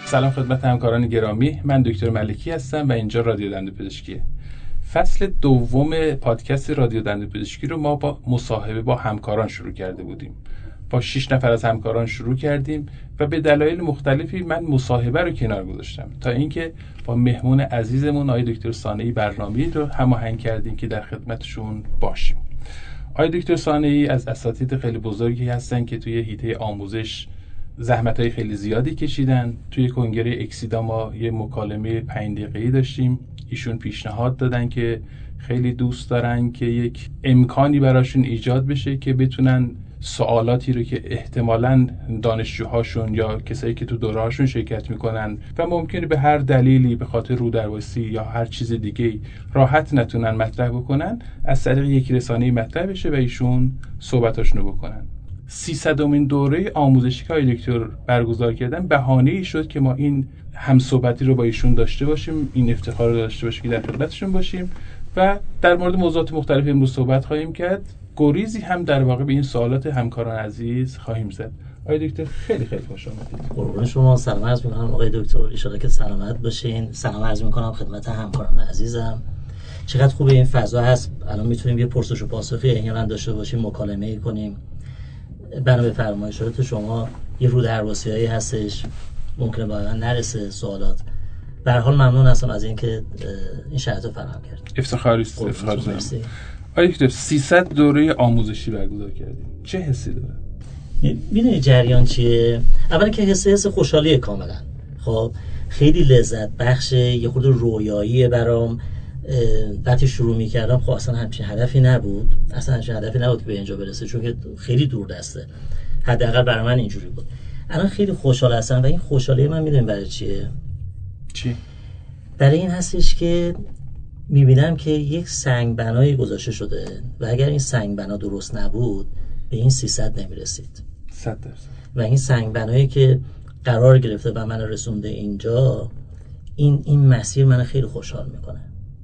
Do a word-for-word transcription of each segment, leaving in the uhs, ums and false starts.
سلام خدمت همکاران گرامی، من دکتر ملکی هستم و اینجا رادیو دندانپزشکیه. فصل دوم پادکست رادیو دندانپزشکی رو ما با مصاحبه با همکاران شروع کرده بودیم. با شش نفر از همکاران شروع کردیم و به دلایل مختلفی من مصاحبه رو کنار گذاشتم تا اینکه با مهمون عزیزمون آقای دکتر صانعی برنامه‌ای رو هماهنگ کردیم که در خدمتشون باشیم. آقای دکتر صانعی از اساتید خیلی بزرگی هستن که توی حیطه آموزش زحمت‌های خیلی زیادی کشیدن. توی کنگره اکسیدا ما یه مکالمه پنج دقیقه‌ای داشتیم. ایشون پیشنهاد دادن که خیلی دوست دارن که یک امکانی براشون ایجاد بشه که بتونن سوالاتی رو که احتمالاً دانشجوهاشون یا کسایی که تو دورهاشون شرکت میکنن و ممکنه به هر دلیلی به خاطر رودرواسی یا هر چیز دیگه راحت نتونن مطرح بکنن، از طریق یک رسانه‌ای مطرح بشه و ایشون صحبتاشون رو بکنن. سیصدمین دوره آموزشی که آقای دکتر برگزار کردن بهانه‌ای شد که ما این همصحبتی رو با ایشون داشته باشیم، این افتخار رو داشته باشیم که در خدمتشون باشیم و در مورد موضوعات مختلف امروز صحبت خواهیم کرد. گریزی هم در واقع به این سوالات همکاران عزیز خواهیم زد. آقای دکتر خیلی خیلی خوش آمدید. قربان شما، سلام عرض می‌کنم آقای دکتر، ان شاءالله که سلامت باشین. سلام عرض می‌کنم خدمت همکاران عزیزم. چقدر خوبه این فضا هست، الان میتونیم یه پرسش و پاسخی احیانا داشته باشیم، مکالمه‌ای کنیم. بنا به فرمایشات شما یه رودرواسیایی هستش، ممکنه با من نرسه سوالات. به هر حال ممنون هستم از اینکه این شرایط رو فراهم کردید. افتخاری است، افتخار دارم. آقای دکتر سیصد دوره آموزشی برگزار کردیم. چه حسی داره؟ میدونی جریان چیه؟ اولا که حس حس خوشحالیه کاملا. خب خیلی لذت بخشه، یه خورده رویاییه برام. وقتی شروع می‌کردم خب اصلا همچین هدفی نبود، اصلا همچین هدفی نبود که به اینجا برسه، چون که خیلی دور دسته. حداقل برای من اینجوری بود. الان خیلی خوشحال هستم و این خوشحالی من میدونم برای چیه؟ چی؟ برای این هستش که میبینم که یک سنگ بنایی گذاشته شده و اگر این سنگ بنا درست نبود به این سیصد نمیرسید. صد درصد. و این سنگ بنایی که قرار گرفته و من رسونده اینجا، این این مسیر من خیلی خوشحال میکنه.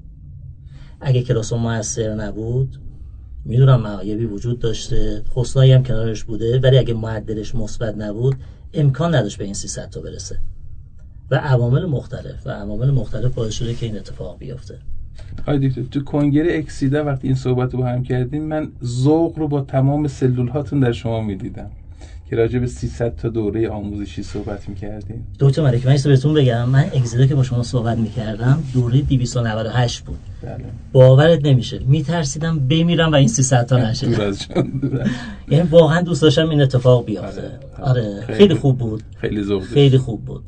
اگه کلاس موثر نبود، میدونم معایبی وجود داشته، حسنایی هم کنارش بوده، ولی اگه معدلش مثبت نبود امکان نداشت به این سیصد تا برسه. و عوامل مختلف و عوامل مختلف باعث شده که این اتفاق بیفته. آقای دکتر تو کنگره اکسیدا وقتی این صحبت رو با هم کردیم، من ذوق رو با تمام سلول هاتون در شما میدیدم که راجع به سیصد تا دوره آموزشی صحبت می‌کردیم. دکتر ملک، من اینو بهتون بگم، من اکسیدا که با شما صحبت می‌کردم دوره دویست و نود و هشت بود. بله. باورت نمیشه، میترسیدم بمیرم و این سیصد تا نشه. دور از جان، دور از. یعنی واقعا دوست داشتم این اتفاق بیفته. آره, آره. خیلی, خیلی خوب بود. خیلی ذوق خیلی خوب بود.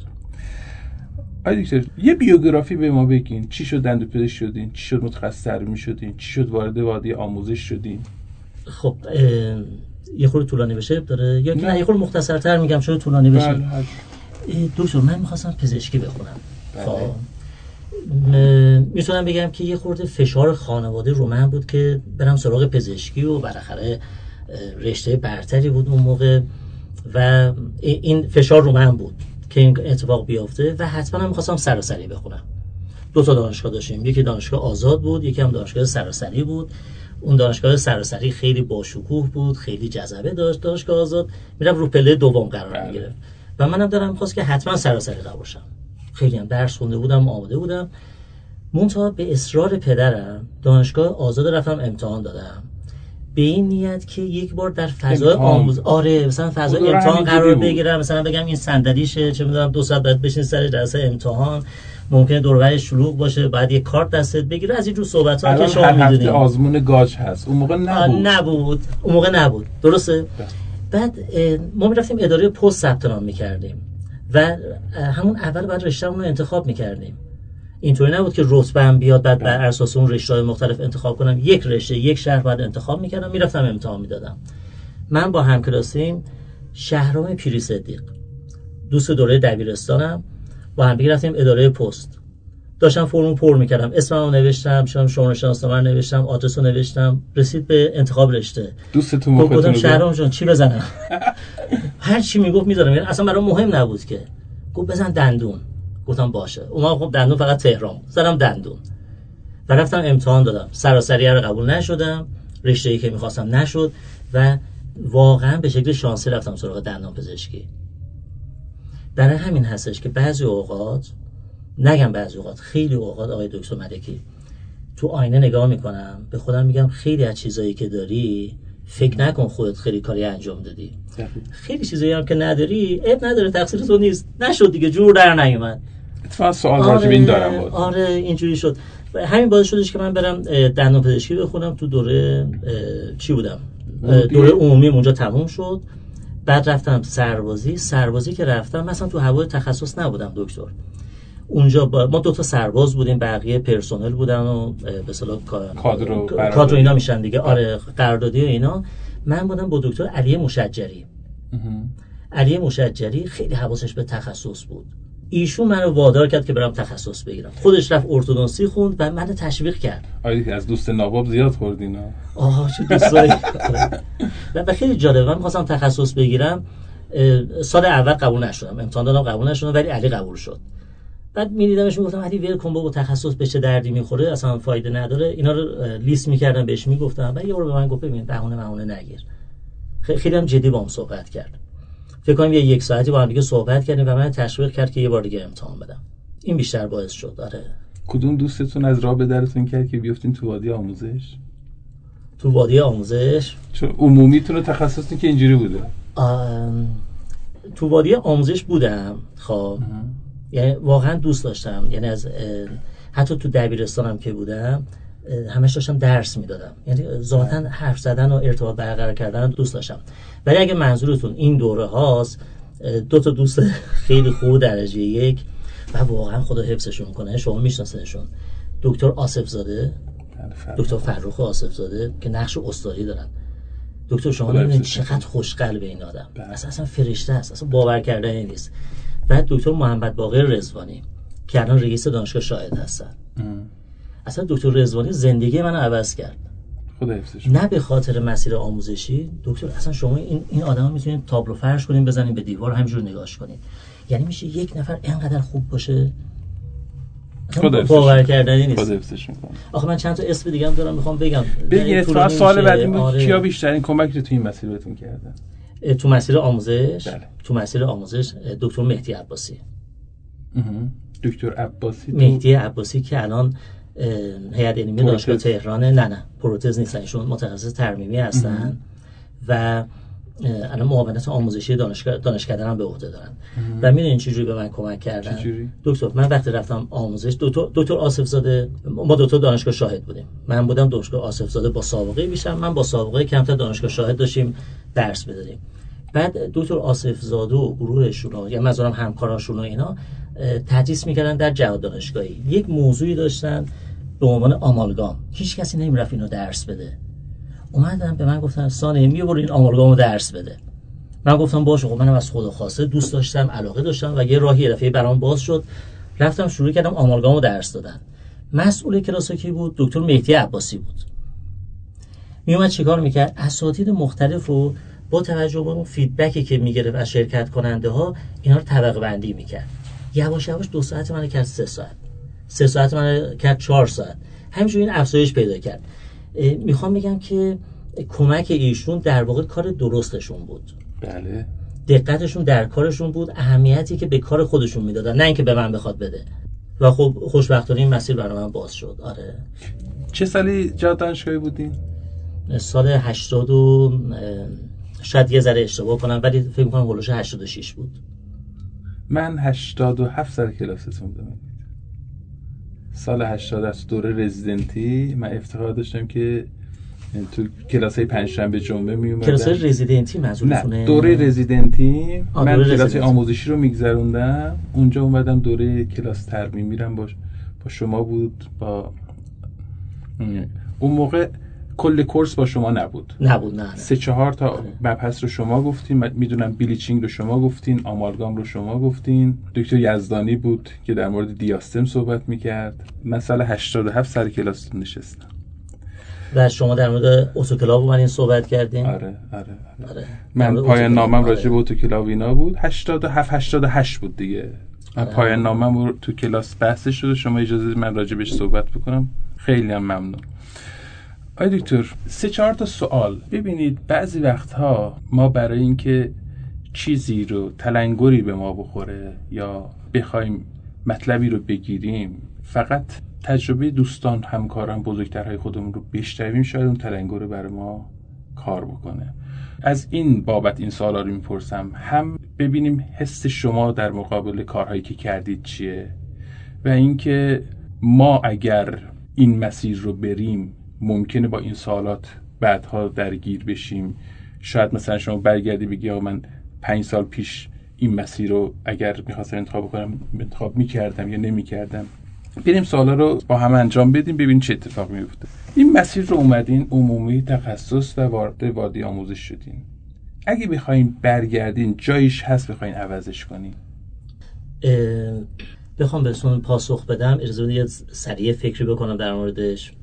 آقای دکتر یه بیوگرافی به ما بگین. چی شد دندانپزشک شدین؟ چی شد متخصص ترمیم شدین؟ چی شد وارد وادی آموزش شدین؟ خب یه خورده طولانی بشه داره یا نه, نه یه خورده مختصرتر میگم شاید طولانی بشه. بله. دکتر من می‌خواستم پزشکی بخونم. بله. خب میتونم بگم که یه خورده فشار خانواده رو من بود که برم سراغ پزشکی و بالاخره رشته برتری بود اون موقع و این فشار رو من بود که این اتفاق بیفته و حتما هم می‌خواستم سراسری بخونم. دو تا دانشگاه داشتیم، یکی دانشگاه آزاد بود، یکی هم دانشگاه سراسری بود. اون دانشگاه سراسری خیلی باشکوه بود، خیلی جذبه داشت. دانشگاه آزاد میرم رو پله دوم قرار می‌گرفت و منم دارم می‌خواست که حتما سراسری قبول شم. خیلی هم درس خونده بودم، آماده بودم. منتها به اصرار پدرم دانشگاه آزاد رفتم امتحان دادم، به این نیت که یک بار در فضای آموز آره مثلا فضای امتحان قرار بگیرم، مثلا بگم این صندلیشه، چه می‌دونم دو ساعت بعد بشین سر جلسه امتحان، ممکنه دور و برش شلوغ باشه، بعد یه کارت دستت بگیره، از این جور صحبت‌ها که شما می‌دونید. هفته آزمون گاج هست، اون موقع نبود. نبود اون موقع نبود، درسته. بعد ما می‌رفتیم اداره پست ثبت نام می‌کردیم و همون اول بعد رشته‌مون رو انتخاب می‌کردیم. اینطوری نبود که رتبه‌ام بیاد بعد بر اساس اون رشته‌های مختلف انتخاب کنم. یک رشته یک شهر بعد انتخاب می‌کردم، می‌رفتم امتحان می‌دادم. من با همکلاسیم شهرام پیری صدیق، دوست دوره دبیرستانم، با هم رفتیم اداره پست. داشتم فرم پر می‌کردم، اسممو نوشتم، شماره شناسنامه رو نوشتم، آدرس رو نوشتم، رسید به انتخاب رشته. دوستتون مختون گفتم شهرام جان چی بزنم؟ هر چی میگفت می‌ذارم، یعنی اصلا برام مهم نبود که. گفت بزن دندون. گفتم باشه. اون خب دندون فقط تهران بود. زدم دندون. و رفتم امتحان دادم. سراسری رو قبول نشدم. رشته‌ای که می‌خواستم نشد و واقعا به شکل شانسی رفتم سراغ دندان پزشکی. برای همین هستش که بعضی اوقات، نگم بعضی اوقات، خیلی اوقات آقای دکتر ملکی تو آینه نگاه میکنم به خودم میگم خیلی از چیزایی که داری فکر نکن خودت خیلی کاری انجام دادی. خیلی چیزایی هم که نداری عیب نداره، تقصیر تو نیست، نشد دیگه، جور در نیومد. اتفاقا سوال راجع به این دارم بود. آره اینجوری شد. همین باعث شدش که من برم دندان پزشکی بخونم. تو دوره چی بودم؟ دوره عمومی اونجا تموم شد. بعد رفتم سربازی. سربازی که رفتم مثلا تو هوای تخصص نبودم دکتر. اونجا با ما دو تا سرباز بودیم، بقیه پرسنل بودن و به اصطلاح کادر و کادر اینا میشن دیگه. آره قراردادی و اینا. من بودم با دکتر علی مشجری. علی مشجری خیلی حواسش به تخصص بود. ایشون منو وادار کرد که برم تخصص بگیرم. خودش رفت ارتودنسی خوند و منو تشویق کرد. آره از دوست نواب زیاد خوردینا. آها چه دوستایی. و خیلی جالب، من می‌خواستم تخصص بگیرم. سال اول قبول نشدم. امتحان دادم قبول نشدم ولی علی قبول شد. بعد می‌دیدمش میگفتم علی ول کن بابا، تخصص به چه دردی می‌خوره، اصلا فایده نداره. اینا رو لیست می‌کردم بهش میگفتم. بعد یه بار به من گفت ببین بهونه بهونه نگیر. خیلی هم جدی باهم صحبت کرد. فکر کنم یه یک ساعتی با هم دیگه صحبت کردیم و من تشویق کرد که یه بار دیگه امتحان بدم. این بیشتر باعث شد. آره. کدوم دوستتون از راه به درتون کرد که بیافتین تو وادی آموزش؟ تو وادی آموزش چون عمومیتون و تخصصتون که اینجوری بوده. تو وادی آموزش بودم. خب یعنی واقعا دوست داشتم. یعنی از حتی تو دبیرستانم که بودم همش داشتم درس میدادم. یعنی ذاتاً حرف زدن و ارتباط برقرار کردن دوست داشتم. ولی اگه منظورتون این دوره هاست، دو تا دوست خیلی خوب درجه یک و واقعا خدا حفظشون کنه، شما میشناسنشون، دکتر آصف زاده، دکتر فرخ آصف زاده که نقش استادی دارن. دکتر شما نمیدونید چقدر خوشقلب این آدم، اصلا اصلا فرشته است، اصلا باور کردنی نیست. بعد دکتر محمد باقر رضوانی که الان رئیس دانشگاه شاهد هستن. اصلا دکتر رضوانی زندگی منو عوض کرد. خدا حفظش. نه به خاطر مسیر آموزشی. دکتر اصلا شما این این آدمو میتونید تابلو فرش کنین بزنین به دیوار همینجور نگاهش کنین. یعنی میشه یک نفر اینقدر خوب باشه خدا باور کردنی نیست. خدا حفظش میکنه. آخه من چند تا اسم دیگه هم دارم میخوام بگم. بگید اتفاقا سوال بعدی بود آره. کیا بیشترین کمک رو تو این مسیر بهتون کردن؟ تو مسیر آموزش بله. تو مسیر آموزش دکتر مهدی عباسی. دکتر عباسی مهدی عباسی که الان هیئت علمی دانشگاه تهران. نه نه پروتز نیستن، ایشون متخصص ترمیمی هستن اه. و الان معاونت آموزشی دانشگاه دانشکده‌ام هم به عهده دارن. اه. و میدونین چجوری به من کمک کردن؟ چجوری؟ دکتر من وقتی رفتم آموزش، دکتر دکتر آصف زاده، ما دو تا دانشگاه شاهد بودیم. من بودم دانشگاه آصف زاده با سابقه بیشتر، من با سابقه کمتر دانشگاه شاهد داشتیم درس می‌دادیم. بعد دکتر آصف زاده و گروهشون یا مثلا همکاراشون و اینا تدریس می‌کردن در جهاد دانشگاهی. یک موضوعی داشتن به عنوان آمالگام. هیچ کسی نمی‌رفت اینو درس بده. اومدن به من گفتن سانه میبر این آمالگامو درس بده. من گفتم باشه، خب منم از خدا خواسته دوست داشتم، علاقه داشتم و یه راهی دفعه برام باز شد. رفتم شروع کردم آمالگامو درس دادن. مسئول کلاس کی بود؟ دکتر مهدی عباسی بود. میومد چیکار میکرد؟ اساتید مختلفو با توجه به اون فیدبکی که میگرفت از شرکت کننده ها اینا رو طبقه بندی میکرد. یواش یواش دو ساعت منو کرد سه ساعت. سه ساعت منو کرد چهار ساعت. همینجوری این افزایش پیدا کرد. میخوام بگم که کمک ایشون در واقع کار درستشون بود. بله. دقتشون در کارشون بود، اهمیتی که به کار خودشون میدادن، نه اینکه به من بخواد بده. و خب خوشبختانه این مسیر برای من باز شد. آره. چه سالی جهاد دانشگاهی بودین؟ سال هشتاد و شاید یه ذره اشتباه کنم ولی فکر می‌کنم هولوش هشتاد و شش بود. من هشتاد و هفت سال کلاستون بودم. سال هشتاد از دوره رزیدنتی من افتخار داشتم که تو کلاسای پنجشنبه جمعه می اومدم. کلاسای رزیدنتی منظورتونه؟ نه دوره رزیدنتی. من دوره کلاس رزیدنتی. آموزشی رو میگذروندم اونجا، اومدم دوره کلاس ترمیمی میرم با با شما بود. با اون موقع کل کورس با شما نبود نبود نه, نه. سه چهار تا مبحث رو شما گفتین، میدونم بلیچینگ رو شما گفتین، آمالگام رو شما گفتین، دکتر یزدانی بود که در مورد دیاستم صحبت میکرد. من سال هشتاد و هفت سر کلاس نشستم و شما در مورد اتوکلاو اومدین صحبت کردین. آره آره, آره. آره. من پایان نامم راجع به اتوکلاو اینا بود. هشتاد و هفت هشتاد و هشت بود دیگه. من آره. پایان نامم تو کلاس بحث شده، شما اجازه من راجع بهش صحبت بکنم. خیلی هم ممنون. آی دکتر، سه چهار تا سوال. ببینید بعضی وقتها ما برای اینکه چیزی رو تلنگری به ما بخوره یا بخوایم مطلبی رو بگیریم، فقط تجربه دوستان، همکاران، بزرگترهای خودمون رو بشنویم، شاید اون تلنگر برای ما کار بکنه. از این بابت این سوالا رو میپرسم، هم ببینیم حس شما در مقابل کارهایی که کردید چیه و اینکه ما اگر این مسیر رو بریم ممکنه با این سوالات بعدها درگیر بشیم. شاید مثلا شما برگردی بگی آقا من پنج سال پیش این مسیر رو اگر میخواستم انتخاب کنم انتخاب میکردم یا نمیکردم. بریم سوالا رو با هم انجام بدیم ببینیم چه اتفاقی میفته. این مسیر رو اومدین عمومی تخصص و وارد وادی آموزش شدین. اگه بخواین برگردین جایش هست بخواین عوضش کنین؟ بخوام بهتون پاسخ بدم اجازه بدید سریع فکری بکنم در موردش.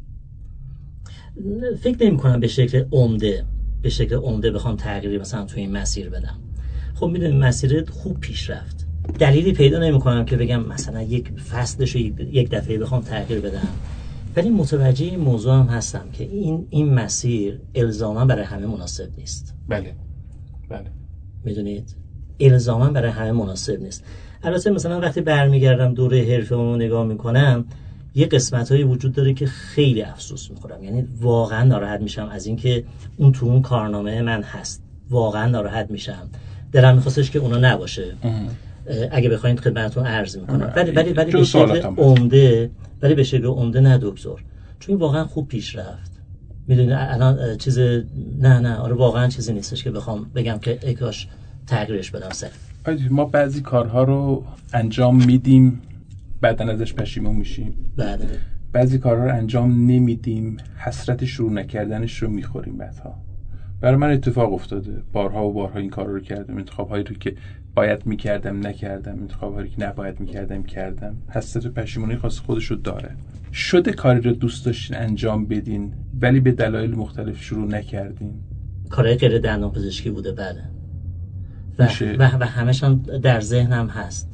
فکر نمی کنم به شکل عمده به شکل عمده بخوام تغییری مثلا تو این مسیر بدم. خب میدونید مسیر خوب پیش رفت، دلیلی پیدا نمی کنم که بگم مثلا یک فصلش رو یک دفعه بخوام تغییر بدم، ولی متوجه این موضوع هم هستم که این این مسیر الزاما برای همه مناسب نیست. بله بله میدونید الزاما برای همه مناسب نیست. البته مثلا وقتی برمیگردم دوره حرفه‌مو نگاه میکنم یه قسمت‌هایی وجود داره که خیلی افسوس میخورم، یعنی واقعا ناراحت میشم از اینکه اون تو اون کارنامه من هست، واقعا ناراحت میشم، دلم میخواستش که اونا نباشه. اگه بخواید خدمتتون عرض میکنم، ولی ولی ولی به شکل عمده ولی به شکل عمده نه دکتر، چون واقعا خوب پیش رفت. میدونید الان چیز نه نه آره واقعا چیزی نیستش که بخوام بگم که ای کاش تغییرش بدم سر. ما بعضی کارها رو انجام میدیم بعدن ازش پشیمون میشیم. بله. بعضی کارها رو انجام نمیدیم حسرت شروع نکردنش رو میخوریم بعدها. برای من اتفاق افتاده، بارها و بارها این کار رو کردم، انتخاب‌هایی رو که باید میکردم نکردم، انتخاب‌هایی که نباید میکردم کردم، حسرت و پشیمونی خاص خودش رو داره. شده کاری رو دوست داشتین انجام بدین ولی به دلایل مختلف شروع نکردین؟ کارهای غیر دندان پزشکی بوده بله، و, و, و همش هم در ذهنم هست.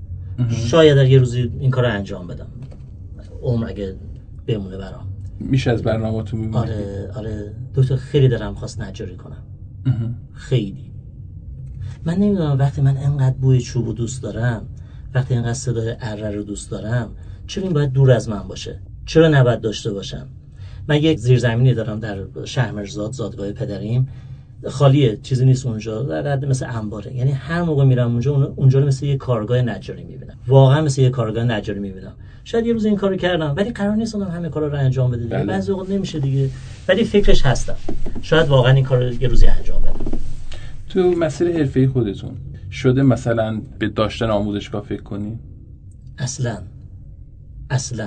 شاید در یه روزی این کار رو انجام بدم، عمر اگه بمونه برام. میشه از برنامه‌تون میمونه؟ آره آره دکتر، خیلی دلم خواست نجاری کنم. خیلی. من نمیدونم وقتی من انقدر بوی چوبو دوست دارم، وقتی انقدر صدای اره رو دوست دارم، چرا این باید دور از من باشه؟ چرا نباید داشته باشم؟ من یک زیرزمینی دارم در شهرمرزاد، زادگاه پدریم، خالیه، چیزی نیست اونجا، در حد مثل انباره. یعنی هر موقع میرم اونجا اونجا رو مثل یه کارگاه نجاری میبینم، واقعا مثل یه کارگاه نجاری میبینم. شاید یه روز این کارو کردم ولی قرار نیست اونم همه کارا رو انجام بده دیگه. بعضی وقت نمیشه دیگه، ولی فکرش هستم شاید واقعا این کارو یه روزی انجام بدم. تو مسیر حرفه‌ای خودتون شده مثلا به داشتن آموزشگاه فکر کنی؟ اصلا اصلا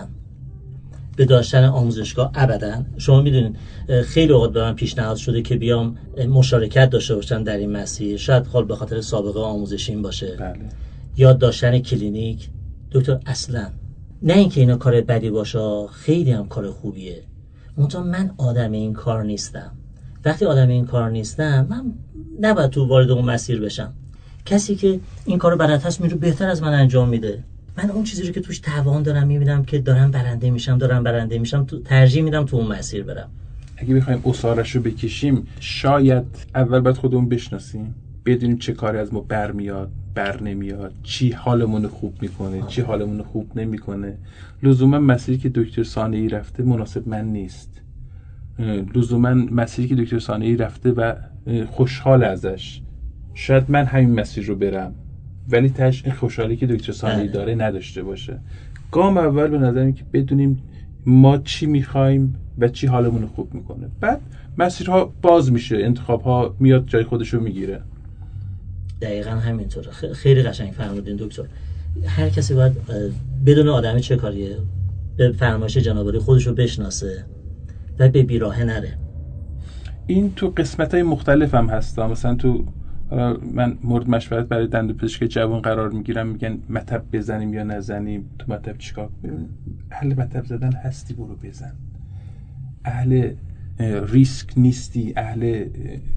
به داشتن آموزشگاه ابدا. شما میدونید خیلی اوقات به من پیشنهاد شده که بیام مشارکت داشته باشم در این مسیر، شاید حال به خاطر سابقه آموزشیم باشه. بله. یا داشتن کلینیک. دکتر اصلا نه اینکه اینا کار بدی باشه، خیلی هم کار خوبیه، منتها من آدم این کار نیستم. وقتی آدم این کار نیستم من نباید تو وارد اون مسیر بشم. کسی که این کارو بلد هست میره بهتر از من انجام میده. من اون چیزی رو که توش توان دارم میبینم که دارم برنده میشم دارم برنده میشم تو ترجیح میدم تو اون مسیر برم. اگه بخوایم اصارش رو بکشیم، شاید اول باید خودمون بشناسیم، بدونیم چه کاری از ما برمیاد بر نمیاد، چی حالمون خوب میکنه آه. چی حالمون خوب نمیکنه. لزوما مسیری که دکتر صانعی رفته مناسب من نیست، لزوما مسیری که دکتر صانعی رفته و خوشحال ازش، شاید من همین مسیر رو برم ولی تاش این خوشحالی که دکتر صانعی داره نداشته باشه. گام اول به نظر میاد که بدونیم ما چی میخوایم و چی حالمون خوب میکنه، بعد مسیرها باز میشه، انتخابها میاد جای خودشو میگیره. دقیقاً همینطوره. خیلی قشنگ فرمودین دکتر. هر کسی باید بدون آدمی چه کاریه، به فرمایش جناب عالی خودشو بشناسه و به بیراهه نره. این تو قسمت‌های مختلف هم هست. مثلا تو من مورد مشورت برای دندانپزشک جوان قرار میگیرم، میگن مطب بزنیم یا نزنیم، تو مطب چیکار کنیم؟ اهل مطب زدن هستی برو بزن، اهل ریسک نیستی، اهل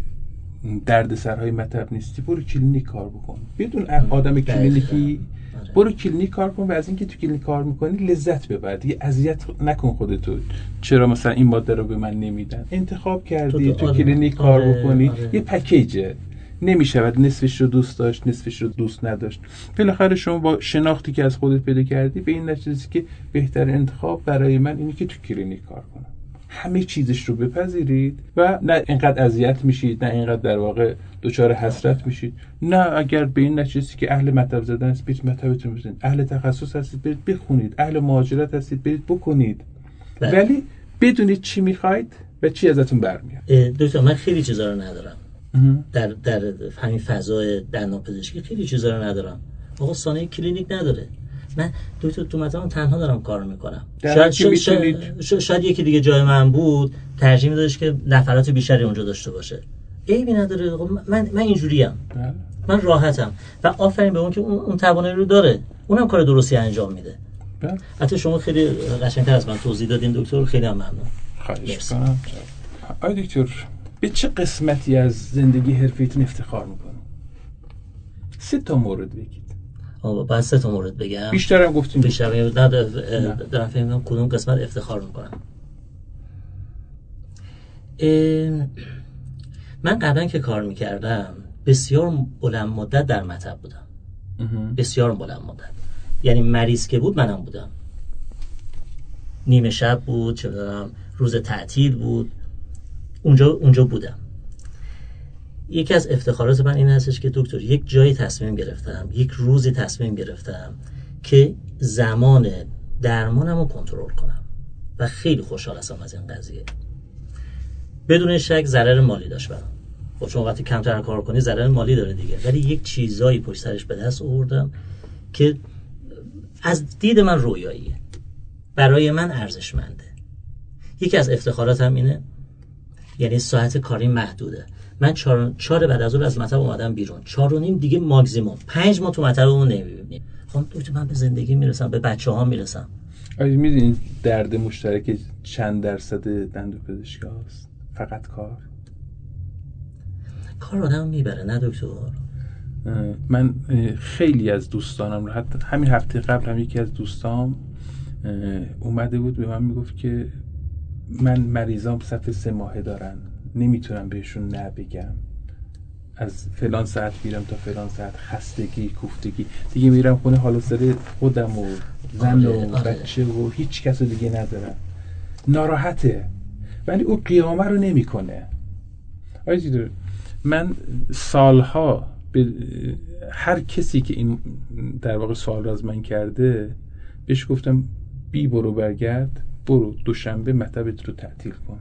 دردسرهای مطب نیستی، برو کلینیک کار بکن. بدون آدم کلینیکی برو کلینیک کار کن و از اینکه تو کلینیک کار میکنی لذت ببر دیگه، اذیت نکن خودتو. چرا مثلا این ماده رو به من نمیدن؟ انتخاب کردی تو, تو کلینیک کار آره، بکنی. آره. یه پکیجه، نمیشود نصفش رو دوست داشت نصفش رو دوست نداشت. بالاخره شما با شناختی که از خودت پیدا کردی به این نتیجه رسیدی که بهترین انتخاب برای من اینه که تو کلینیک کار کنم. همه چیزش رو بپذیرید و نه اینقدر اذیت میشید، نه اینقدر در واقع دچار حسرت میشید. نه اگر به این نتیجه رسیدید که اهل مطب زدن هستید، برید مطبتون بزنید. اهل تخصص هستید، برید بخونید. اهل مهاجرت هستید، برید بکنید. بله. ولی بدونید چی میخواید و چی ازتون برمیاد. دکتر من خیلی چیزا رو ندارم. در در همین فضای دندانپزشکی خیلی چیزا رو ندارم. آقا سانحه کلینیک نداره. من دکتر تو مطبم تنها دارم کار میکنم. شاید شاید, شاید, شاید شاید یکی دیگه جای من بود ترجیح میدادش که نفرات بیشتری اونجا داشته باشه. عیبی نداره. من من اینجوریم. من راحتم و آفرین به اون که اون, اون توانایی رو داره. اونم کار درستی انجام میده. حتی شما خیلی قشنگتر از من توضیح دادین دکتر، خیلی هم ممنون. خواهش می‌کنم. آقای دکتر به چه قسمتی از زندگی حرفیتون افتخار میکنید؟ سه تا مورد بگید. آه بعد سه تا مورد بگم. بیشتر هم گفتیم. بیشتر نه دارم فکر می‌کنم کدوم قسمت افتخار میکنم. من قبلا که کار میکردم بسیار بلند مدت در مطب بودم. بسیار بلند مدت. یعنی مریض که بود منم بودم. نیمه شب بود، چه می‌دونم روز تعطیل بود، اونجا اونجا بودم. یکی از افتخارات من این هستش که دکتر یک جایی تصمیم گرفتم، یک روزی تصمیم گرفتم که زمان درمانم رو کنترل کنم و خیلی خوشحال هستم از این قضیه. بدون شک ضرر مالی داشت برام. خب چون وقتی کمتر کار کنی ضرر مالی داره دیگه، ولی یک چیزایی پشت سرش به دست آوردم که از دید من رویاییه، برای من ارزشمنده. یکی از افتخاراتم اینه، یعنی ساعت کاری محدوده. من چهار چهار بعد از ظهر از مطب اومدم بیرون، چهار و نیم دیگه ماکسیمم، پنج ماه تو مطبمون نمیبینیم. خب دکتر من به زندگی میرسم، به بچه ها میرسم. آیا میدونید درد مشترک چند درصد دندونپزشکی هست؟ فقط کار. کار آدم میبره نه دکتر؟ من خیلی از دوستانم رو، حتی همین هفته قبل هم یکی از دوستام اومده بود به من میگفت که من مریضام صف سه ماهه دارن، نمیتونم بهشون نه بگم، از فلان ساعت میرم تا فلان ساعت، خستگی، کوفتگی، دیگه میرم خونه حالا سر خودم و زن و آره، آره. بچه و هیچ کس دیگه ندارم، ناراحته ولی اون قیامه رو نمیکنه. آیدید من سالها به هر کسی که این در واقع سوال رو از من کرده بهش گفتم بی برو برگرد، برو دوشنبه مطبت رو تعطیل کن.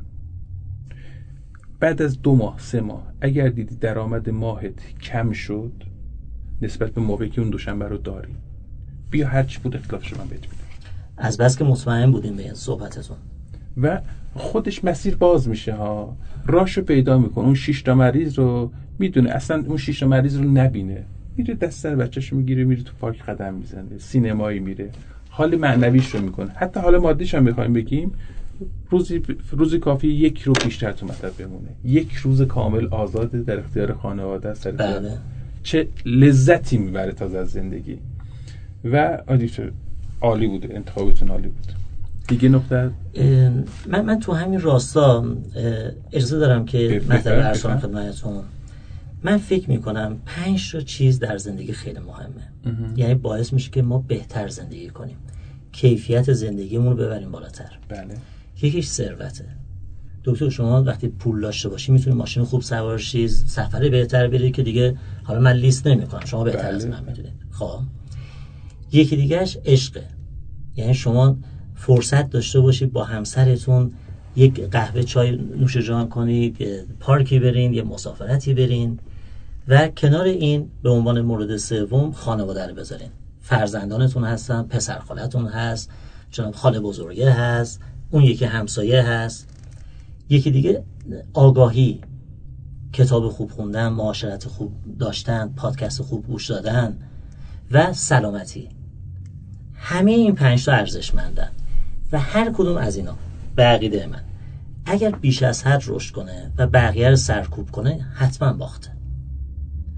بعد از دو ماه سه ماه اگر دیدی درآمد ماهت کم شد نسبت به موقعی که اون دوشنبه رو داری، بیا هرچی بود اختلافش رو من بهت میدم. از بس که مطمئن بودیم به این صحبتتون و خودش مسیر باز میشه ها، راهشو پیدا میکنه. اون شش تا مریض رو میدونه، اصلا اون شش تا مریض رو نبینه، میره دست سر بچه‌شو میگیره میره تو پارک قدم میزنه، سینمایی میره، حال معنویش رو میکنه. حتی حال مادیش هم میخوایم بگیم، روزی روزی کافی یک رو بیشتر تو مطب بمونه، یک روز کامل آزاده در اختیار خانواده است. بله. چه لذتی میبره تازه از زندگی. و آدیتور عالی بوده، انتخابتون عالی بود. دیگه نقطه من من تو همین راستا اجازه دارم که مطلب ارسال خدمتتون. من فکر میکنم پنج تا چیز در زندگی خیلی مهمه، یعنی باعث میشه که ما بهتر زندگی کنیم، کیفیت زندگیمون رو ببریم بالاتر. بله. یکیش ثروته. دکتر شما وقتی پول داشته باشی میتونی ماشین خوب سوار شی، سفر بهتر بری که دیگه حالا من لیست نمیکنم، شما بهتر بله. از من میدونید. خب یکی دیگهش عشقه، یعنی شما فرصت داشته باشید با همسرتون یک قهوه چای نوش جان کنید، یه پارکی برین، یه مسافرتی برین و کنار این به عنوان مورد سوم خانواده رو بذارین. فرزندانتون هستن، پسر خالتون هست، چون خاله بزرگه هست، اون یکی همسایه هست. یکی دیگه آگاهی، کتاب خوب خوندن، معاشرت خوب داشتن، پادکست خوب گوش دادن و سلامتی. همه این پنج تا ارزشمندن و هر کدوم از اینا به عقیده من اگر بیش از حد رشد کنه و بقیه رو سرکوب کنه حتما باخته.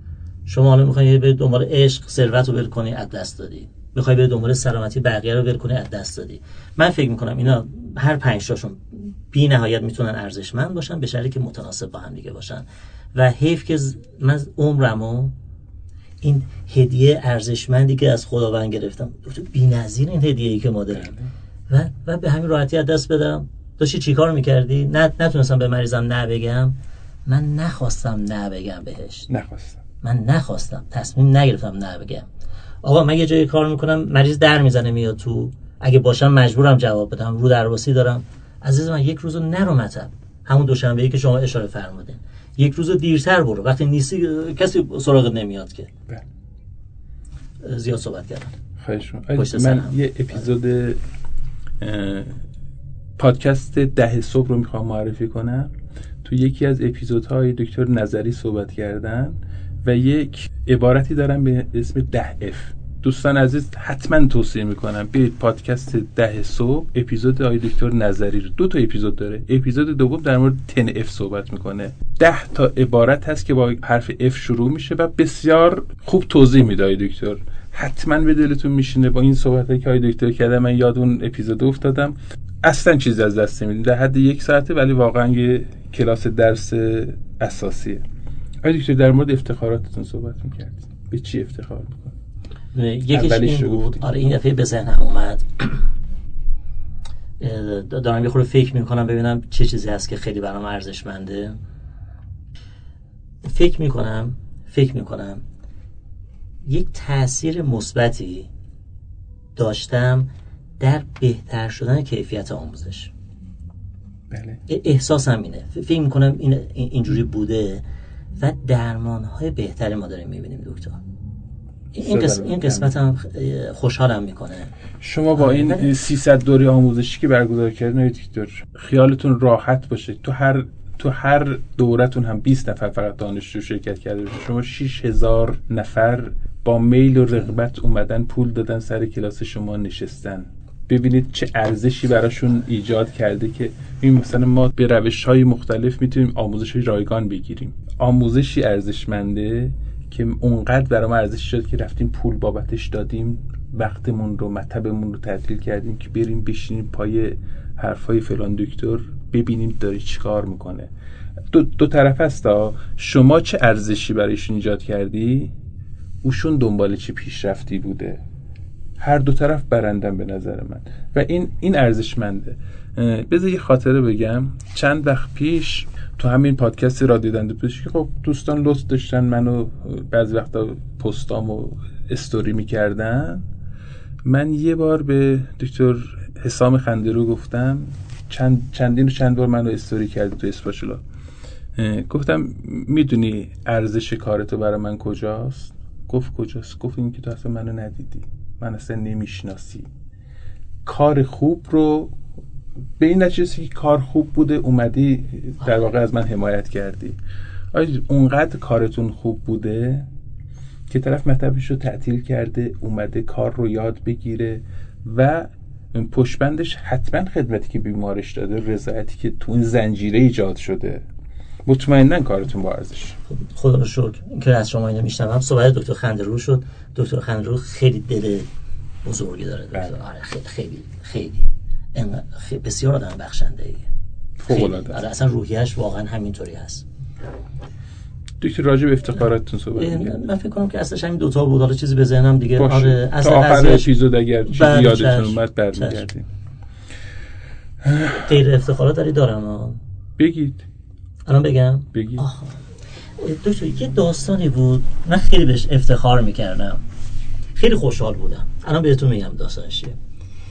شما حالا میخوای بری دنبال عشق، ثروت رو ول کنی، از دست دادی. میخوای بری دنبال سلامتی بقیه رو ول کنی، از دست دادی. من فکر میکنم اینا هر پنج تاشون بی نهایت میتونن ارزشمند باشن به شرطی که متناسب با هم دیگه باشن. و حیف که من عمرمو این هدیه ارزشمندی که از خداوند گرفتم، بی‌نظیر این هدیه‌ای که ما داریم و و به همین راحتی از دست بدم. داشتی چیکار میکردی؟ نه نتونستم به مریضم نه بگم. من نخواستم نه بگم بهش. نخواستم. من نخواستم. تصمیم نگرفتم نه بگم. آقا من یه جایی کار میکنم، مریض در میزنه میاد تو، اگه باشم مجبورم جواب بدم، رو درواسی دارم. عزیز من یک روزو نرو مطب، همون دوشنبه‌ای که شما اشاره فرمودین، یک روزو دیرتر برو، وقتی نیستی کسی سراغت نمیاد که. بله. زیاد صحبت کردم. خواهش می‌کنم. من یه اپیزود پادکست ده صبح رو میخوام معرفی کنم. تو یکی از اپیزودهای دکتر نظری صحبت کردن و یک عبارتی دارن به اسم ده اف. دوستان عزیز حتما توصیه میکنم برید پادکست ده صبح اپیزود آقای دکتر نظری رو، دو تا اپیزود داره. اپیزود دوم در مورد ده اف صحبت میکنه. ده تا عبارت هست که با حرف اف شروع میشه و بسیار خوب توضیح میده آقای دکتر. حتما به دلتون میشینه. با این صحبتایی که آقای دکتر کردن من یاد اون اپیزود افتادم. اصلا چیزی از دست نمیدیم، در حد یک ساعته ولی واقعا یه کلاس درس اساسیه. آقای دکتر در مورد افتخاراتتون صحبت میکردید. به چی افتخار میکنید؟ یکیش این بود. آره این دفعه به ذهنم اومد. دارم یه خورده فکر میکنم ببینم چه چیزی هست که خیلی برام ارزشمنده. فکر میکنم فکر میکنم یک تأثیر مثبتی داشتم در بهتر شدن کیفیت آموزش. بله. احساسم اینه. فکر میکنم این اینجوری بوده و درمانهای بهتری ما داریم میبینیم دکتر. این قسمت این قسمت هم خوشحالم میکنه. شما با این سیصد دوره آموزشی که برگزار کردین دکتر خیالتون راحت باشه. تو هر تو هر دورتون هم بیست نفر فقط دانشجو شرکت کرده باشه. شما شش هزار نفر با میل و رغبت اومدن، پول دادن، سر کلاس شما نشستن. ببینید چه ارزشی براشون ایجاد کرده که این مثلا ما به روش‌های مختلف میتونیم آموزش‌های رایگان بگیریم. آموزشی ارزشمنده که اونقدر برام ارزش شد که رفتیم پول بابتش دادیم، وقتمون رو مطبمون رو تعطیل کردیم که بریم بشینیم پای حرفای فلان دکتر ببینیم داره چیکار میکنه. دو, دو طرف هستا. شما چه ارزشی برایشون ایجاد کردی، اوشون دنبال چه پیشرفتی بوده. هر دو طرف برندن به نظر من و این این ارزشمنده. بذار یه خاطره بگم. چند وقت پیش تو همین پادکست رادیو دندوپزشکی خب دوستان لطف داشتن منو بعضی وقتا پستامو استوری میکردن. من یه بار به دکتر حسام خندرو گفتم، چند چندین و چند بار منو استوری کرد تو اسپاشولا. گفتم میدونی ارزش کارتو برای من کجاست؟ گفت کجاست؟ گفت این که تو اصلا منو ندیدی، من اصلا نمیشناسی. کار خوب رو به این نتیجه که کار خوب بوده اومدی در واقع از من حمایت کردی. آیا اونقدر کارتون خوب بوده که طرف مطبش رو تعطیل کرده اومده کار رو یاد بگیره و پشتبندش حتما خدمتی که بیمارش داده، رضایتی که تو این زنجیره ایجاد شده، مطمئناً کارتون با ارزش. خدا رو شکر که از شما اینو میشنوم. صحبت دکتر خندرو شد. دکتر خندرو خیلی دل بزرگی داره دکتر. آره خیلی خیلی خیلی خیلی بسیار آدم بخشنده ایه. فوق‌العاده. آره اصلا روحیه‌اش واقعا همینطوری هست. دکتر راجع به افتخاراتتون صحبت می‌کنید. من فکر کنم که اصلش همین دو تا بود. حالا چیزی به ذهنم دیگه باشه. آره اصلا آخر اپیزود اگر چیزی یادتون اومد برمیگردیم. غیر افتخارات داری دارم ها. بگید. الان بگم؟ بگید. دکتر یه داستانی بود من خیلی بهش افتخار میکردم، خیلی خوشحال بودم. الان بهتون میگم داستانش چیه.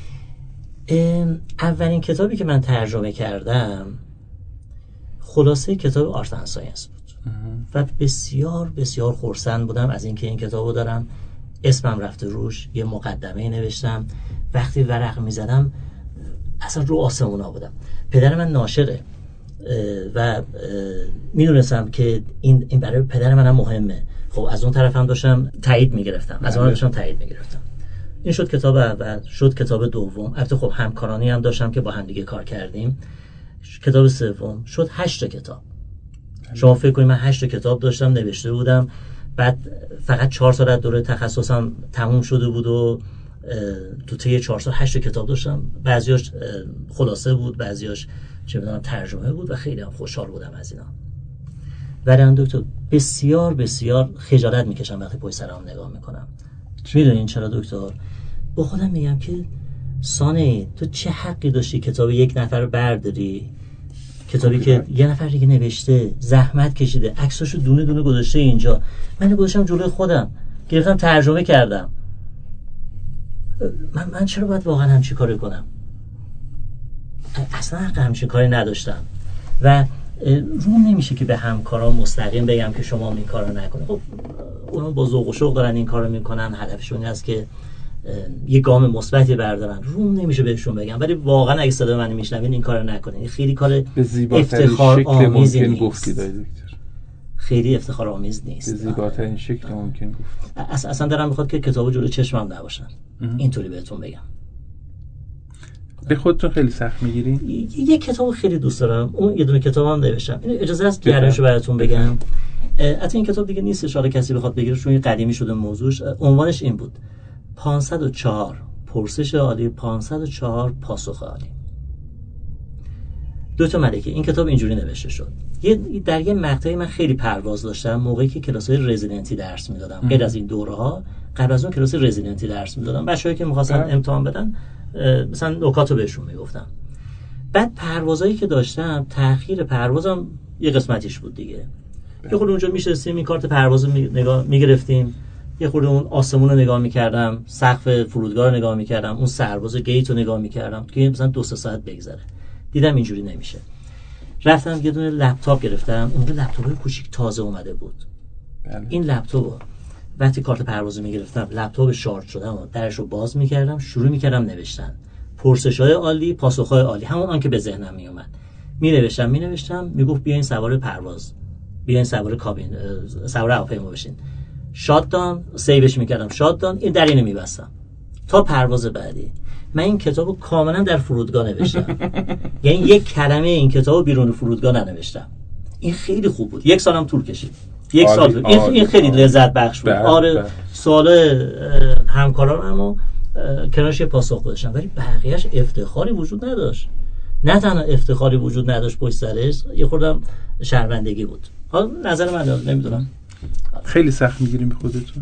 اولین کتابی که من ترجمه کردم خلاصه کتاب آرت اند ساینس بود و بسیار بسیار خرسند بودم از اینکه این کتابو دارم. اسمم رفته روش، یه مقدمه نوشتم. وقتی ورق میزدم اصلا رو آسمونا بودم. پدر من ناشره و میدونستم که این این برای پدر منم مهمه. خب از اون طرف هم داشتم تایید میگرفتم، از اون داشتم تایید میگرفتم. این شد کتاب اول. شد کتاب دوم. البته خب همکارانی هم داشتم که با هم دیگه کار کردیم. کتاب سوم شد هشت کتاب. شما فکر کنید من هشت کتاب داشتم نوشته بودم. بعد فقط چهار سال از دوره تخصصم تموم شده بود و تو طی چهار سال هشت کتاب داشتم، بعضیاش خلاصه بود، بعضیاش چه می‌دونم ترجمه بود و خیلی هم خوشحال بودم از اینا. ولی من دکتر بسیار بسیار خجالت میکشم وقتی پشت سرم نگاه میکنم. میدونین چرا دکتر؟ با خودم میگم که سانه تو چه حقی داشتی کتاب یک نفر رو برداری، کتابی که یه نفر دیگه نوشته، زحمت کشیده، عکساشو دونه دونه گذاشته اینجا، من گذاشتم جلوی خودم، گرفتم ترجمه کردم. من من چرا باید واقعا همچی کاری کنم؟ اصلا حق همچین کاری نداشتم و روم نمیشه که به همکاران مستقیم بگم که شما این کارو نکنید. خب اونا با ذوق و شوق دارن این کارو میکنن، هدفشون این است که یه گام مثبتی بردارن، روم نمیشه بهشون بگم. ولی واقعا اگه صدای من میشنوین این کارو نکنید. این خیلی کار افتخار آمیزی نیست. خیلی افتخار آمیز نیست. به زیباترین شکل ممکن گفت. اصلا اصلا دارم میخواد که کتابو جلوی چشمم نباشن. اینطوری بهتون بگم. به خودتون خیلی سخت میگیرین؟ یه کتاب خیلی دوست دارم، اون یه دونه کتابم نوشتم. اینو اجازه است جریانشو براتون بگم. البته این کتاب دیگه نیست اشاره کسی بخواد بگیره چون قدیمی شده موضوعش. عنوانش این بود: پانصد و چهار پرسش عالی، پانصد و چهار پاسخ عالی. دو تا ملکه. این کتاب اینجوری نوشته شد. یه در یه مقطعی من خیلی پرواز داشتم موقعی که کلاس‌های رزیدنتی درس میدادم. غیر از این دوره‌ها قبل از اون کلاس رزیدنتی درس میدادم. بچه‌هایی که می‌خواستن امتحان بدن مثلا نکاتو بهشون میگفتم. بعد پروازایی که داشتم تأخیر پروازم یه قسمتیش بود دیگه. یه خورده اونجا میشستیم این کارت پروازو نگاه میگرفتیم، یه خورده اون آسمون رو نگاه میکردم، سقف فرودگاه رو نگاه میکردم، اون سرباز گیت رو نگاه میکردم که مثلا دو سه ساعت بگذره. دیدم اینجوری نمیشه. رفتم یه دونه لپتاپ گرفتم. اون لپتاپای کوچیک تازه اومده بود. بله. این لپتاپ وقتی کارت پروازو میگرفتم، لپتاپ شارژ شدم و درشو باز میکردم، شروع میکردم نوشتن. پرسش‌های عالی، پاسخ‌های عالی، همون آن که به ذهنم میومد. مینوشتم مینوشتم میگفت بیاین سوار پرواز، بیاین سوار کابین، سوار هواپیما بشین. شات دان، سیوش میکردم، شات دان، این در اینو میبستم تا پرواز بعدی. من این کتابو کاملا در فرودگاه نوشتم. یعنی یک کلمه این کتابو بیرون فرودگاه ننوشتم. این خیلی خوب بود. یک سالم طول کشید. یک سال طول. این, این خیلی لذت بخش بود. آره سوال همکارانمو کنارش پاسخ گذاشتم، ولی بقیه‌اش افتخاری وجود نداشت. نه تنها افتخاری وجود نداشت پشت سرش، یه خوردم شرمندگی بود. حالا نظر من نمیدونم. خیلی سخت میگیریم به خودتون؟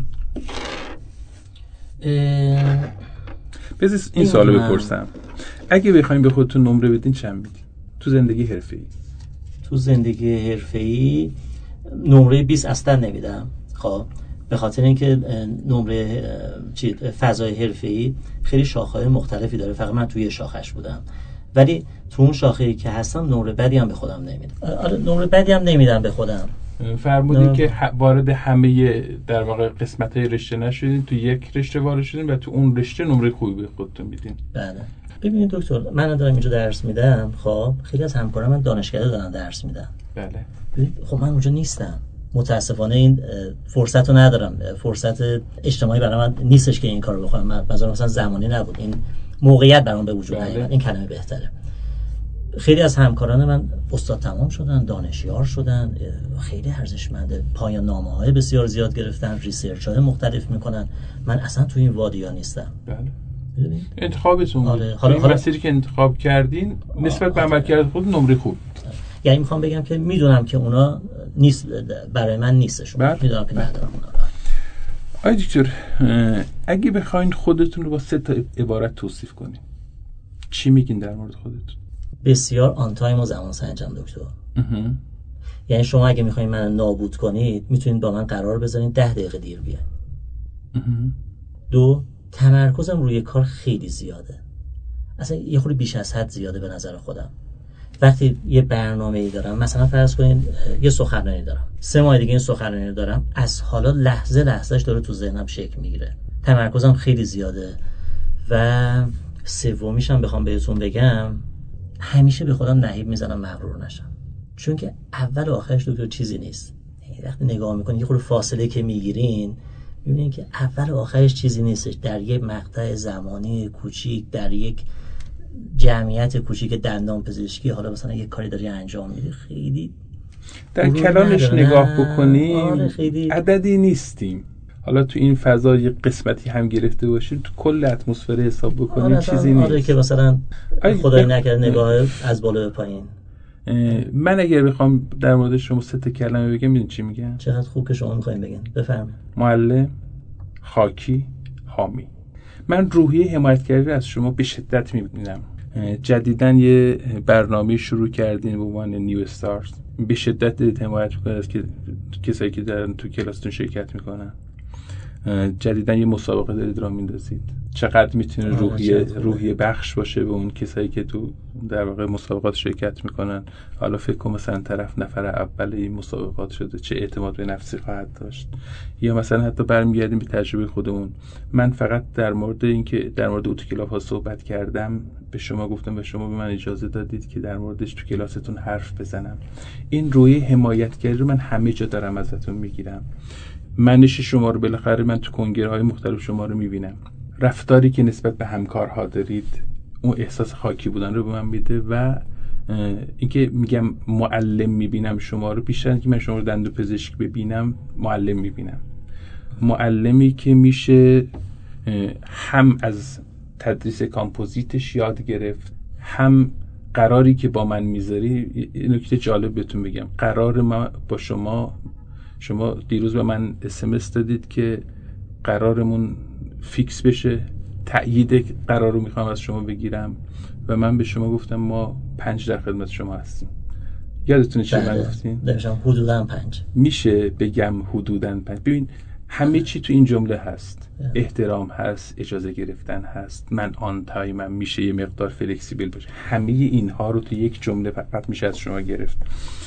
بذار این سوالو بپرسم. اگه بخواید به خودتون نمره بدین چند میدین تو زندگی حرفه‌ای؟ تو زندگی حرفه‌ای نمره بیست اصلا نمیدم. خب به خاطر اینکه نمره چی فضای حرفه‌ای خیلی شاخه‌های مختلفی داره، فقط من توی شاخش بودم. ولی تو اون شاخه‌ای که هستم نمره بدی هم به خودم نمیدم. آره نمره بدی هم نمیدم به خودم. فرمودین که وارد همه در واقع قسمت‌های رشته نشدین، تو یک رشته وارد شدین و تو اون رشته نمره خوبی به خودتون میدین. بله. ببینید دکتر، من دارم اینجا درس میدم، خب خیلی از همکارام من دانشکده دارن درس میدن. بله. خب من اونجا نیستم. متاسفانه این فرصت رو ندارم. فرصت اجتماعی برای من نیستش که این کارو بکنم. من مثلا مثلا زمانی نبود. این موقعیت برام به وجود نیامد. این کلمه بهتره. خیلی از همکاران من استاد تمام شدن، دانشیار شدن، خیلی ارزشمنده، پایان نامه‌های بسیار زیاد گرفتن، ریسرچ‌های مختلف میکنن. من اصلا تو این وادی‌ها نیستم. بله. انتخابتون بود. آره. حالا این مسیری که انتخاب کردین نسبت به عملکرد خود نمره خوب. یعنی میخوام بگم که میدونم که اونا نیست، برای من نیستشون. میدونم که ندارم اونا. آقای دکتر، اگه بخواید خودتون رو با سه تا عبارت توصیف کنین چی میگین در مورد خودتون؟ بسیار آن تایم و زمان سنجم دکتر. یعنی شما اگه میخواین من نابود کنید میتونید با من قرار بذارین ده دقیقه دیر بیاین. دو، تمرکزم روی کار خیلی زیاده، اصلا یه خورده بیش از حد زیاده به نظر خودم. وقتی یه برنامه‌ای دارم، مثلا فرض کنین یه سخنرانی دارم، سه ماه دیگه این سخنرانی دارم، از حالا لحظه لحظهش داره تو ذهنم شکل میگیره. تمرکزم خیلی زیاده. و سومیش هم بخوام بهتون بگم، همیشه به خودم نهیب میزنم مغرور نشم، چون که اول و آخرش دکتر چیزی نیست. وقتی نگاه میکنین یه خورده فاصله که میگیرین میبینین که اول و آخرش چیزی نیستش. در یک مقطع زمانی کوچیک، در یک جمعیت کوچیک دندان پزشکی، حالا مثلا یک کاری داری انجام میدی، خیلی در کلامش نگاه بکنیم عددی نیستیم. حالا تو این فضا یه قسمتی هم گرفته باشیم، تو کل اتمسفر حساب بکنیم آره چیزی نیست. آره که مثلا خدای ب... نکرده نگاه از بالا به پایین. من اگر بخوام در مورد شما سه تا کلمه بگم میدونی چی میگن؟ چقدر خوب که شما میخواین بگین. بفرمایید. معلم، خاکی، حامی. من روحیه حمایتگری از شما به شدت میبینم. جدیداً یه برنامه شروع کردین به عنوان نیو استارز، به شدت دارید حمایت میکنید از که کسایی که دارن تو کلاستون شرکت میکنن. جدیداً یه مسابقه دارید راه میندازید. چقدر میتونه روحیه روحیه بخش باشه به اون کسایی که تو در واقع مسابقات شرکت میکنن. حالا فکر کن مثلا طرف نفر اول این مسابقات شده، چه اعتماد به نفسی خواهد داشت. یا مثلا حتی برمیگردیم به تجربه خودمون. من فقط در مورد اینکه در مورد اوتو کلاس ها صحبت کردم به شما گفتم و شما به من اجازه دادید که در موردش تو کلاستون حرف بزنم. این روحیه حمایتگری رو من همه جا دارم ازتون میگیرم. منش شما رو بالاخره من تو کنگره های مختلف شما رو میبینم. رفتاری که نسبت به همکارها دارید اون احساس خاکی بودن رو به من میده و اینکه میگم معلم میبینم شما رو، بیشتر اینکه من شما رو دندون پزشک ببینم معلم میبینم. معلمی که میشه هم از تدریس کامپوزیتش یاد گرفت، هم قراری که با من میذاری. نکته جالب بهتون بگم، قرار ما با شما شما دیروز به من اس ام اس دادید که قرارمون فیکس بشه، تأیید قرار رو میخوام از شما بگیرم و من به شما گفتم ما پنج در خدمت شما هستیم. یادتونه چی من گفتین؟ داشتم حدوداً پنج. میشه بگم حدوداً پنج. ببین همه چی تو این جمله هست. احترام هست، اجازه گرفتن هست، من آن تایمم، میشه یه مقدار فلکسیبل باشه. همه اینها رو تو یک جمله فقط میشه از شما گرفت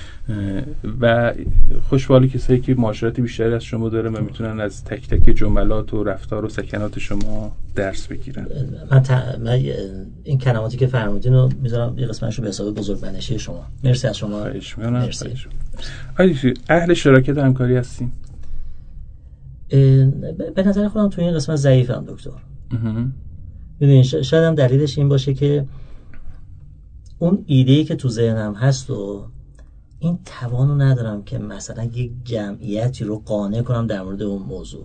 و خوشحالی کسایی که معاشرت بیشتری از شما داره و میتونن از تک تک جملات و رفتار و سکنات شما درس بگیرن. من, تا... من این کلماتی که فرمودین رو میذارم یه قسمتشو به حساب بزرگمنشی شما. مرسی از شما. خواهش می‌کنم. مرسی. اهل شراکت و همکاری هستیم؟ به نظر خودم تو این قسمت ضعیفم دکتر. ببین شاید هم دلیلش این باشه که اون ایده‌ای که تو ذهنم هست و این توانو ندارم که مثلا یک جمعیتی رو قانع کنم در مورد اون موضوع.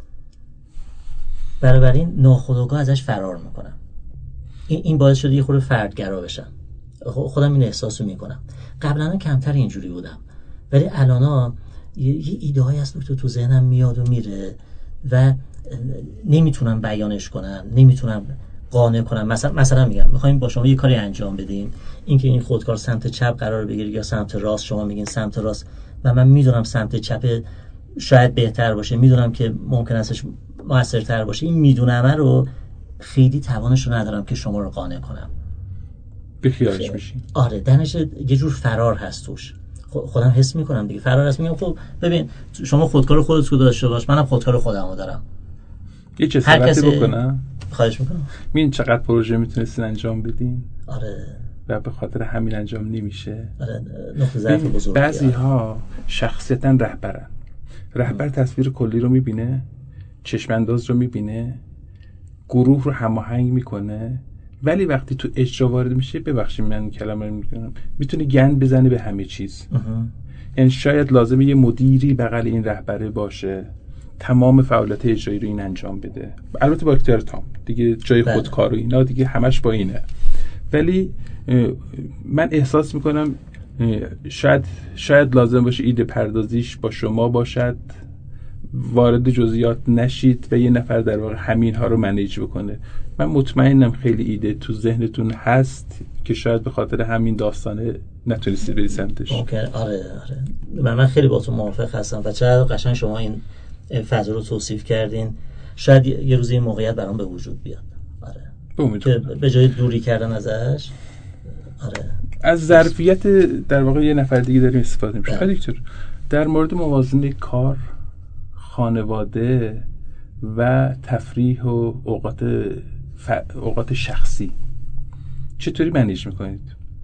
بنابراین ناخودآگاه ازش فرار میکنم. این این باعث شده یه خورده فردگرا بشم. خودم این احساسو میکنم. قبلا کمتر اینجوری بودم، ولی الان یه, یه ایده های هست که تو ذهنم میاد و میره و نمیتونم بیانش کنم، نمیتونم قانع کنم. مثلا مثلا میگم میخوایم با شما یه کاری انجام بدیم، اینکه این خودکار سمت چپ قرار بگیره یا سمت راست، شما میگین سمت راست و من میدونم سمت چپ شاید بهتر باشه، میدونم که ممکن استش موثرتر باشه. این میدونم رو خیلی توانش رو ندارم که شما رو قانع کنم. بیخیالش میشین. آره دانش یه جور فرار هست توش. خودم حس میکنم دیگه فرار هست. میگم خب ببین شما خودکار خودت رو داشته باش، منم خودکار خودمو دارم. یه چه صحبتی بکنم؟ خواهش میکنم. ببین چقدر پروژه میتونستین انجام بدین. آره. و به خاطر همین انجام نمیشه. آره نقطه ضعف بزرگه. بعضی ها شخصیتاً رهبرن. رهبر تصویر کلی رو میبینه، چشم انداز رو میبینه، گروه رو هماهنگ میکنه، ولی وقتی تو اجرا وارد میشه، ببخشید من کلمه رو میگم، میتونه گند بزنه به همه چیز. یعنی شاید لازمه یه مدیری بغل این رهبره باشه، تمام فعالیت اجرایی رو این انجام بده. البته با اختیار تام دیگه، جای خودکار و اینا دیگه همش با اینه. ولی من احساس میکنم شاید شاید لازم باشه ایده پردازیش با شما باشد، وارد جزئیات نشید و یه نفر در واقع همین ها رو منیج بکنه. من مطمئنم خیلی ایده تو ذهنتون هست که شاید به خاطر همین داستانه نتونستید برید سمتش. اوکی. آره آره من, من خیلی با تو موافق هستم و چقدر قشنگ شما این فضا رو توصیف کردین. شاید یه روزی این موقعیت برام به وجود بیاد. آره که به جای دوری کردن ازش، آره از ظرفیت در واقع یه نفر دیگه داریم استفاده میشه. آره دکتر، در مورد موازنه کار، خانواده و تفریح و اوقات ف... اوقات شخصی چطوری منیج میکنید؟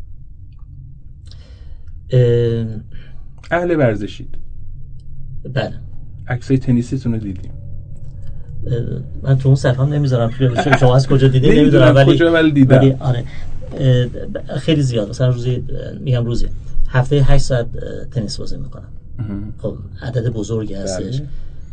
اه... اهل ورزشید؟ بله. عکسای تنیستون رو دیدیم. من تو اون صفحه هم نمیذارم که شما از کجا دیدید نمیدونم، ولی کجا ولی دیدم. ولی آره خیلی زیاد، مثلا روزی میگم روزی هفته هشت ساعت تنیس بازی میکنم. خب عدد بزرگی هستش.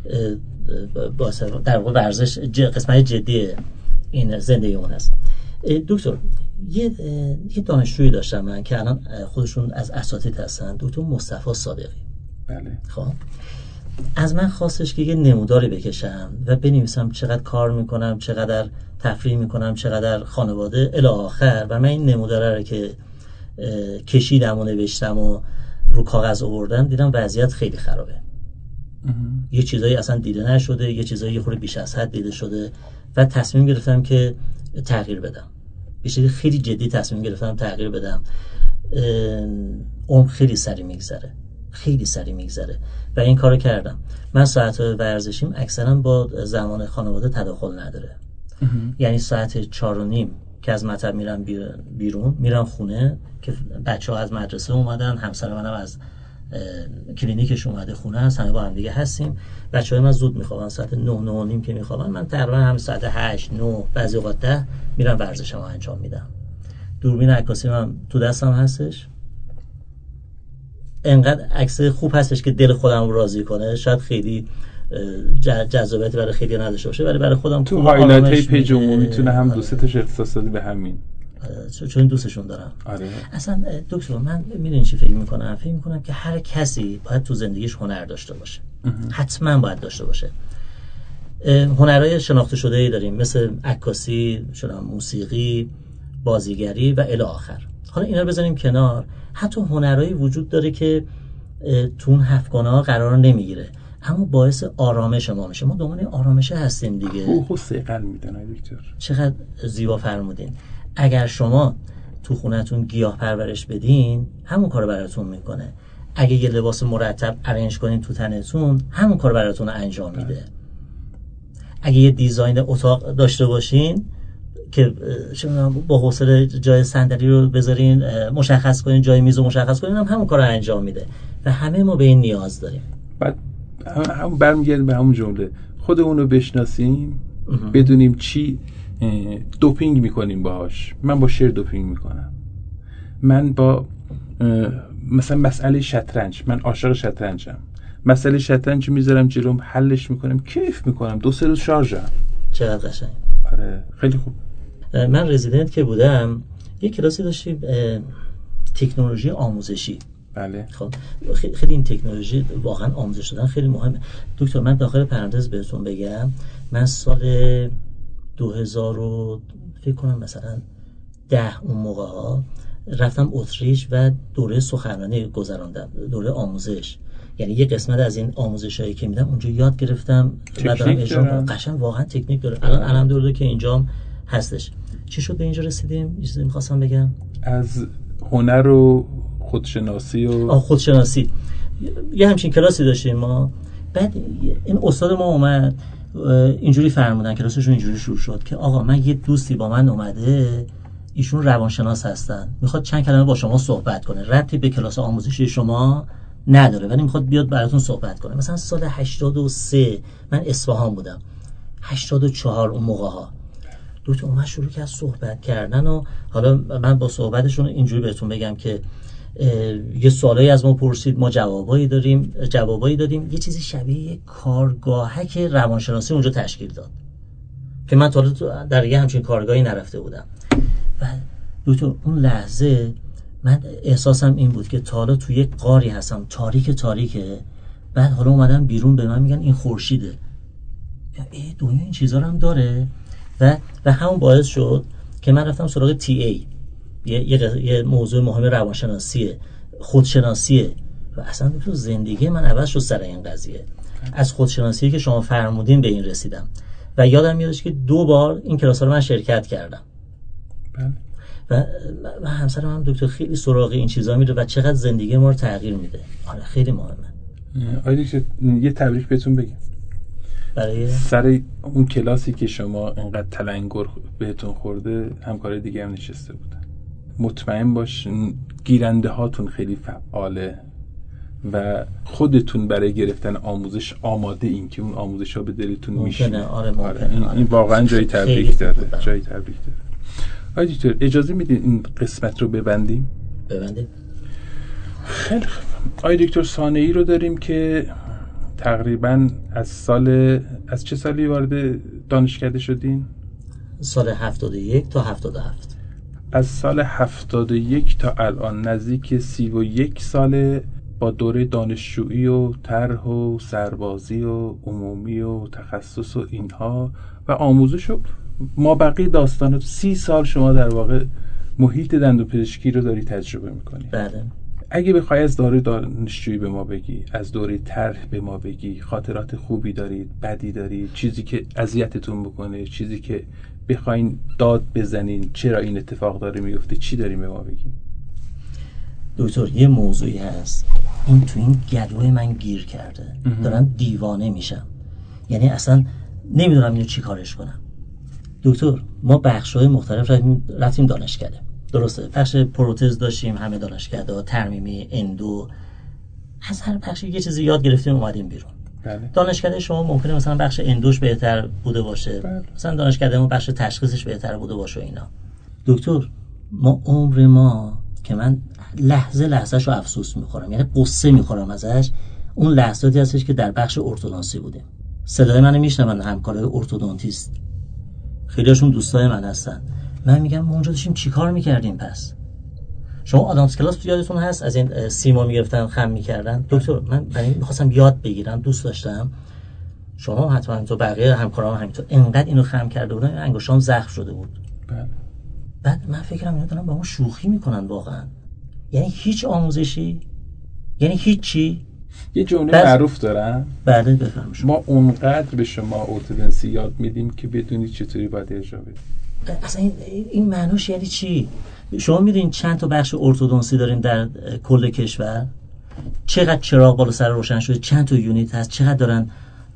در واقع ورزش قسمت جدی این زندگی اون هست. دکتر یه یه دانشجویی داشتم من که الان خودشون از اساتید هستن، دکتر مصطفی صادقی. بله. خب از من خواستش که یه نموداری بکشم و بنویسم چقدر کار میکنم، چقدر تفریح میکنم، چقدر خانواده الی آخر، و من این نموداره رو که کشیدم و نوشتم و رو کاغذ آوردم دیدم وضعیت خیلی خرابه. یه چیزایی اصلا دیده نشده، یه چیزایی یه خورده بیش از حد دیده شده و تصمیم گرفتم که تغییر بدم. بیشتر خیلی جدی تصمیم گرفتم تغییر بدم. عمر خیلی سری میگذره، خیلی سری میگذره و این کارو کردم. من ساعت‌های ورزشیم اکثرا با زمان خانواده تداخل نداره. یعنی ساعت چهار و نیم که از مطب میرم بیرون، میرم خونه که بچه‌ها از مدرسه اومدن، همسر منم از کلینیکش اومده خونه هست، همه با هم دیگه هستیم. بچه‌ها من زود میخوابن، ساعت نه نه و نیم که میخوابن، من تقریبا هم ساعت هشت نه بعضی اوقات ده میرم ورزشمو انجام میدم. دوربین عکاسی من تو دستم هستش، انقدر عکس خوب هستش که دل خودم رو راضی کنه. شاید خیلی جذابیتی برای خیلی نداشته باشه ولی برای خودم تو هایلایت های پیج عمومی میتونه هم دو سه تاش اختصاص دادی به همین. چون دوستشون دارم. آره. اصلا دکتر من میدونین چی فکر میکنم؟ فکر میکنم که هر کسی باید تو زندگیش هنر داشته باشه. حتما باید داشته باشه. هنرهای شناخته شده ای داریم مثل عکاسی، شناخت موسیقی، بازیگری و الی آخر. حالا اینا رو بذاریم کنار. حتی هنرهایی وجود داره که تو اون هفتگانه ها قرار نمیگیره اما باعث آرامش ما میشه. ما دنبال آرامش هستیم دیگه. روح و ثقل میدن دکتر. چقدر زیبا فرمودین. اگر شما تو خونتون گیاه پرورش بدین همون کارو براتون میکنه. اگه یه لباس مرتب ارنج کنین تو تنتون همون کارو براتون انجام میده. اگه یه دیزاین اتاق داشته باشین که با حوصله جای صندلی رو بذارین، مشخص کنین جای میز رو مشخص کنین، هم همون کارو انجام میده و همه ما به این نیاز داریم. بعد هم برمیگردیم به همون جمله، خودمون رو بشناسیم، بدونیم چی دوپینگ میکنیم باهاش. من با شعر دوپینگ میکنم، من با مثلا مسئله شطرنج، من عاشق شطرنجم، مسئله شطرنج میذارم جلوم، حلش میکنم، کیف میکنم، دو سه روز شارژم. چقدر قشنگ. آره خیلی خوب. من رزیدنت که بودم یه کلاسی داشتیم تکنولوژی آموزشی. بله. خب خیلی این تکنولوژی واقعا آموزش دادن خیلی مهمه. دکتر من داخل پرانتز بهتون بگم، من سال دو هزار فکر کنم مثلا ده اون موقع ها رفتم اتریش و دوره سخنرانی گذراندم، دوره آموزش. یعنی یه قسمت از این آموزشایی که میدم اونجا یاد گرفتم و دارم اجرا میکنم. قشنگ واقعا تکنیک داره. الان الحمدلله که اینجام هستش. چی شد به اینجا رسیدیم؟ یه چیزی می‌خواستم بگم. از هنر و خودشناسی و آه خودشناسی یه همچین کلاسی داشتیم ما. بعد این استاد ما اومد اینجوری فرمودن، کلاسشون اینجوری شروع شد که آقا من یه دوستی با من اومده، ایشون روانشناس هستن، میخواد چند کلمه با شما صحبت کنه، ربطی به کلاس آموزشی شما نداره ولی میخواد بیاد براتون صحبت کنه. مثلا سال هشتاد و سه من اصفهان بودم، هشتاد و چهار اون موقع ها دوتا اومد شروع کرد صحبت کردن و حالا من با صحبتشون اینجوری بهتون بگم که یه سوالایی از ما پرسید، ما جوابایی داریم جوابایی دادیم. یه چیزی شبیه کارگاهک روانشناسی اونجا تشکیل داد که من تا حالا در یه همچین کارگاهی نرفته بودم و دکتر اون لحظه من احساسم این بود که تا حالا توی یک غاری هستم، تاریک تاریکه، بعد حالا اومدم بیرون به من میگن این خورشیده. ای دنیا این چیزا رو هم داره و و همون باعث شد که من رفتم سراغ تی ای، یه یه, یه موضوع مهم روانشناسیه، خودشناسیه و اصلا تو زندگی من عوض شد سر این قضیه. از خودشناسی که شما فرمودین به این رسیدم و یادم میادش که دو بار این کلاس‌ها رو من شرکت کردم. بله. و و همسرم هم دکتر خیلی سراغ این چیزا میره و چقدر زندگی ما رو تغییر میده. آره خیلی مهمه. آره دکتر یه تبریک بهتون بگم برای سر اون کلاسی که شما انقدر تلنگر بهتون خورده، همکار دیگه هم نشسته بودن. مطمئن باش گیرنده هاتون خیلی فعاله و خودتون برای گرفتن آموزش آماده این که اون آموزش ها به دلتون میشینه. آره ممکنه. آره این, این واقعا جای تبریک داره. جای تبریک داره. آقای دکتر اجازه میدین این قسمت رو ببندیم؟ ببندیم. خیلی خوب. آقای دکتر صانعی رو داریم که تقریبا از سال از چه سالی وارد دانشکده شدین؟ سال هفتاد و یک تا هفتاد و هفت. از سال هفتاد و یک تا الان نزدیک سی و یک ساله با دوره دانشجویی و طرح و سربازی و عمومی و تخصص و اینها و آموزش و ما بقیه داستان سی سال شما در واقع محیط دندونپزشکی رو داری تجربه میکنی. بله. اگه بخوای از دوره دانشجویی به ما بگی، از دوره طرح به ما بگی، خاطرات خوبی دارید، بدی دارید، چیزی که اذیتتون بکنه، چیزی که بخواین داد بزنین چرا این اتفاق داره میفته، چی داریم به ما بگیم؟ دکتر یه موضوعی هست این تو این گلوی من گیر کرده، دارم دیوانه میشم، یعنی اصلا نمیدونم اینو چی کارش کنم. دکتر ما بخش‌های مختلف رفتیم, رفتیم دانشکده، درسته؟ بخش پروتز داشتیم، همه دانشکده، ترمیمی، اندو، از هر بخشی یه چیزی یاد گرفتیم اومدیم بیرون. بله. دانشکده شما ممکنه مثلا بخش اندوش بهتر بوده باشه، بله. مثلا دانشکده ما بخش تشخیصش بهتر بوده باشه اینا. دکتر ما عمر ما که من لحظه لحظه‌شو افسوس می‌خورم، یعنی قصه می‌خورم ازش، اون لحظاتی هستش که در بخش ارتودنسی بودیم. صدای منو میشنون همکارای ارتودنتیست، خیلیشون دوستای من هستن. من میگم ما اونجا داشتیم چیکار می‌کردیم پس؟ شما آدامس کلاس یادتون هست از این سیما میگرفتن خم می‌کردن؟ دکتر من برای می‌خواستم یاد بگیرم، دوست داشتم. شما حتما تو بقیه همکارام همینطور انقدر اینو خم کرده بودن انگشتام زخم شده بود. بله. بعد من فکرم اینا دارن با ما شوخی میکنن واقعا، یعنی هیچ آموزشی، یعنی هیچی. یه جمله بس... معروف دارن. بله بفرمایید. ما اونقدر به شما ارتودنسی یاد میدیم که بدونید چطوری باید اجرا بدید. اصلا این, این معناش یعنی چی؟ شما میدونید چند تا بخش ارتودنسی داریم در کل کشور؟ چقدر چراغ بالا سر روشن شده، چند تا یونیت هست، چقدر دارن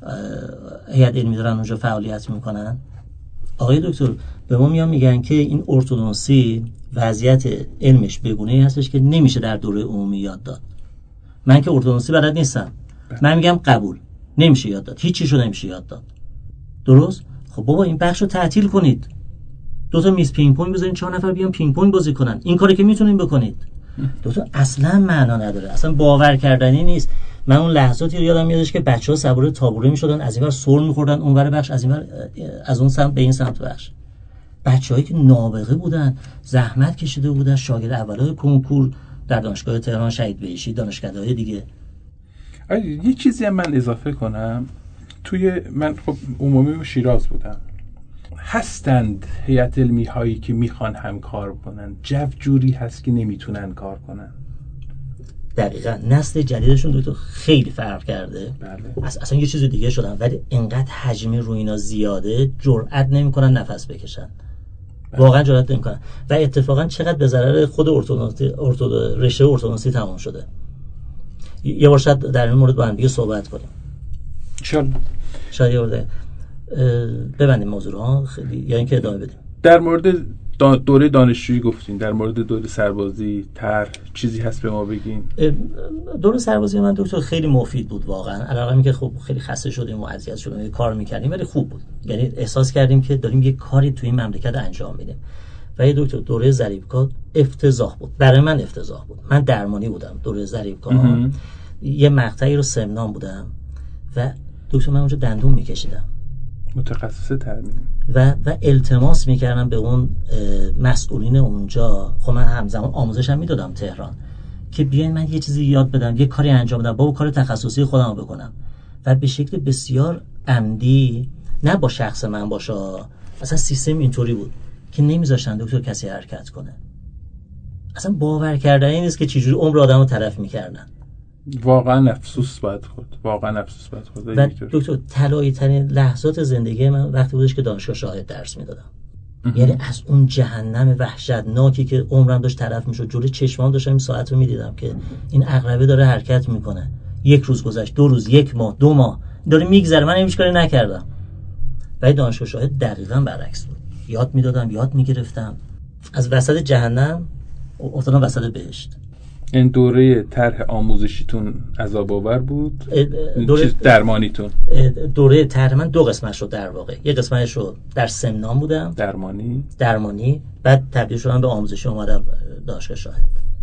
هیئت علمی دارن اونجا فعالیت میکنن؟ آقای دکتر به ما میان میگن که این ارتودنسی وضعیت علمش بگونه‌ای هستش که نمیشه در دوره عمومی یاد داد. من که ارتودنسی بلد نیستم، من میگم قبول، نمیشه یاد داد، هیچ چیزو نمیشه یاد داد. درست؟ خب بابا این بخشو تعطیل کنید، دو تا میز پینگ پونگ بذارین چهار نفر بیان پینگ پونگ بازی کنن، این کاری که میتونین بکنید. دکتر اصلا معنا نداره، اصلا باور کردنی نیست. من اون لحظاتی رو یادم میادش که بچه‌ها سوار تابوره میشدن، از اینور سر می‌خوردن اونور بخش، از اینور از اون سمت به این سمت بخش. بچه‌هایی که نابغه بودن، زحمت کشیده بودن، شاگرد اولای کنکور در دانشگاه تهران، شهید بهشتی، دانشکده‌های دیگه. یه چیزی هم من اضافه کنم، توی من خب عمومی و شیراز بودم، هستند هیئت علمی هایی که میخوان همکار کنن، جو جوری هست که نمیتونن کار کنن. دقیقاً نسل جدیدشون دو خیلی فرق کرده. بله. اصلا یه چیز دیگه شدن، ولی انقدر حجم روی اینا زیاده جرئت نمیکنن نفس بکشن. بله. واقعا جرئت نمیکنن و اتفاقا چقدر به ضرر خود ارتودنسی ارتود رشته ارتودنسی تمام شده. یه بار شاید در این مورد با هم دیگه صحبت کنیم. چرا؟ شاید یه بار ببندیم موضوع رو ها خیلی، یا اینکه ادامه بدیم. در مورد دوره دانشجویی گفتین، در مورد دوره سربازی طرح چیزی هست به ما بگین؟ دوره سربازی من دکتر خیلی مفید بود واقعا، علاوه که خب خیلی خسته شدیم و اذیت شدیم یه کار میکردیم ولی خوب بود، یعنی احساس کردیم که داریم یه کاری توی این مملکت انجام میدیم. و یه دکتر دوره ضریبکا افتضاح بود، برای من افتضاح بود. من درمانی بودم دوره ضریبکا، یه مقطعی رو سمنان بودم و دکتر من اونجا دندون میکشیدم، متخصص ترمیم، و و التماس میکردم به اون مسئولین اونجا. خب من همزمان آموزش هم میدادم تهران که بیاین من یه چیزی یاد بدم، یه کاری انجام بدم، با کار تخصصی خودم رو بکنم و به شکل بسیار عمدی، نه با شخص من باشه، اصلا سیستم اینطوری بود که نمیذاشتن دکتر کسی حرکت کنه. اصلا باور کردنی نیست که چجوری عمر آدمو تلف میکردن. واقعا افسوس باید خورد، واقعا افسوس باید خورد. و دکتر طلایی ترین لحظات زندگی من وقتی بودش که دانشگاه شاهد درس میدادم. یعنی از اون جهنم وحشتناکی که عمرم داشت تلف میشد جلوی چشمام داشتم این ساعت رو میدیدم که این عقربه داره حرکت میکنه. یک روز گذشت، دو روز، یک ماه، دو ماه داره میگذره، من هیچ کاری نکردم. ولی دانشگاه شاهد دقیقاً برعکس بود. یاد میدادم، یاد میگرفتم، از وسط جهنم افتادم وسط بهشت. این دوره طرح آموزشیتون عذاب‌آور بود؟ دوره درمانیتون؟ دوره طرح من دو قسمت شد در واقع. یه قسمتش رو در سمنان بودم، درمانی درمانی، بعد تبدیل شدم به آموزشی، اومدم دانشگاه شاهد.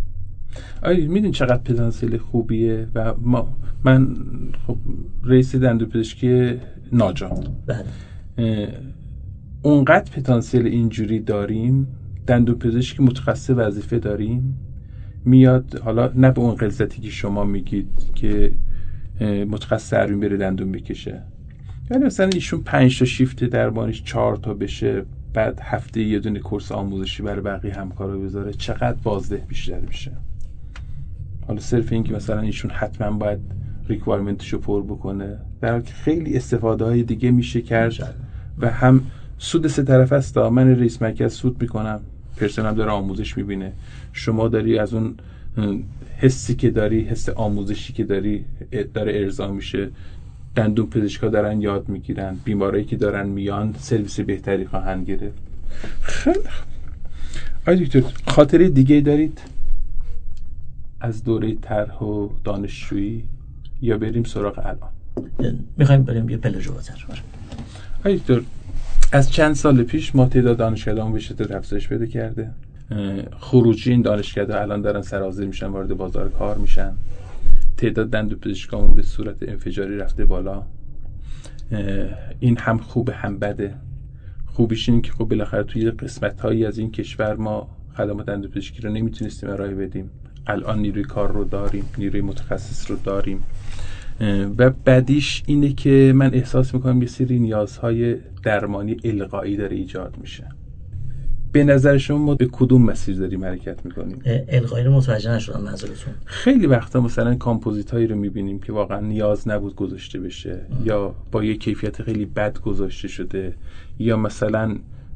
آره میدونی چقدر پتانسیل خوبیه و ما من خب رئیس دندوپزشکی ناجام بله اونقدر پتانسیل اینجوری داریم، دندوپزشک متخصص وظیفه داریم، میاد حالا نه به اون غلظتی که شما میگید که متخصص اروین بره دندون بکشه، یعنی مثلا ایشون پنج تا شیفت درمانیش چهار تا بشه، بعد هفته یه دونه کورس آموزشی برای بقیه همکارا بذاره، چقدر بازده بیشتر میشه. حالا صرف این که مثلا ایشون حتما باید ریکوایرمنتشو پر بکنه، در حالی که خیلی استفاده های دیگه میشه کرد و هم سود سه طرف است. من رئیس مرکز سود میکنم، پرسنل داره آموزش میبینه، شما داری از اون حسی که داری، حس آموزشی که داری داره ارضا میشه، دندون پزشکا دارن یاد میگیرن، بیمارایی که دارن میان سرویس بهتری خواهند گرفت. خیلی آقای دکتر خاطره دیگه دارید از دوره طرح و دانشجویی یا بریم سراغ الان؟ میخوایم بریم یه پله جلوتر. آقای دکتر از چند سال پیش ما تعداد دانشگاهامون به شدت افزایش پیدا کرده. خروجی این دانشگاه‌ها الان دارن سرازیر میشن، وارد بازار کار میشن. تعداد دندوپزشکامون به صورت انفجاری رفته بالا. این هم خوبه هم بده. خوبیش این که خب بالاخره توی قسمت‌هایی از این کشور ما خدمات دندوپزشکی رو نمیتونستیم ارائه بدیم. الان نیروی کار رو داریم، نیروی متخصص رو داریم. و بعدیش اینه که من احساس میکنم یه سری نیازهای درمانی القایی داره ایجاد میشه. به نظر شما ما به کدوم مسیر داریم حرکت میکنیم؟ القایی رو متوجه نشدم منظورتون. خیلی وقتا مثلا کامپوزیت هایی رو میبینیم که واقعا نیاز نبود گذاشته بشه ام. یا با یه کیفیت خیلی بد گذاشته شده، یا مثلا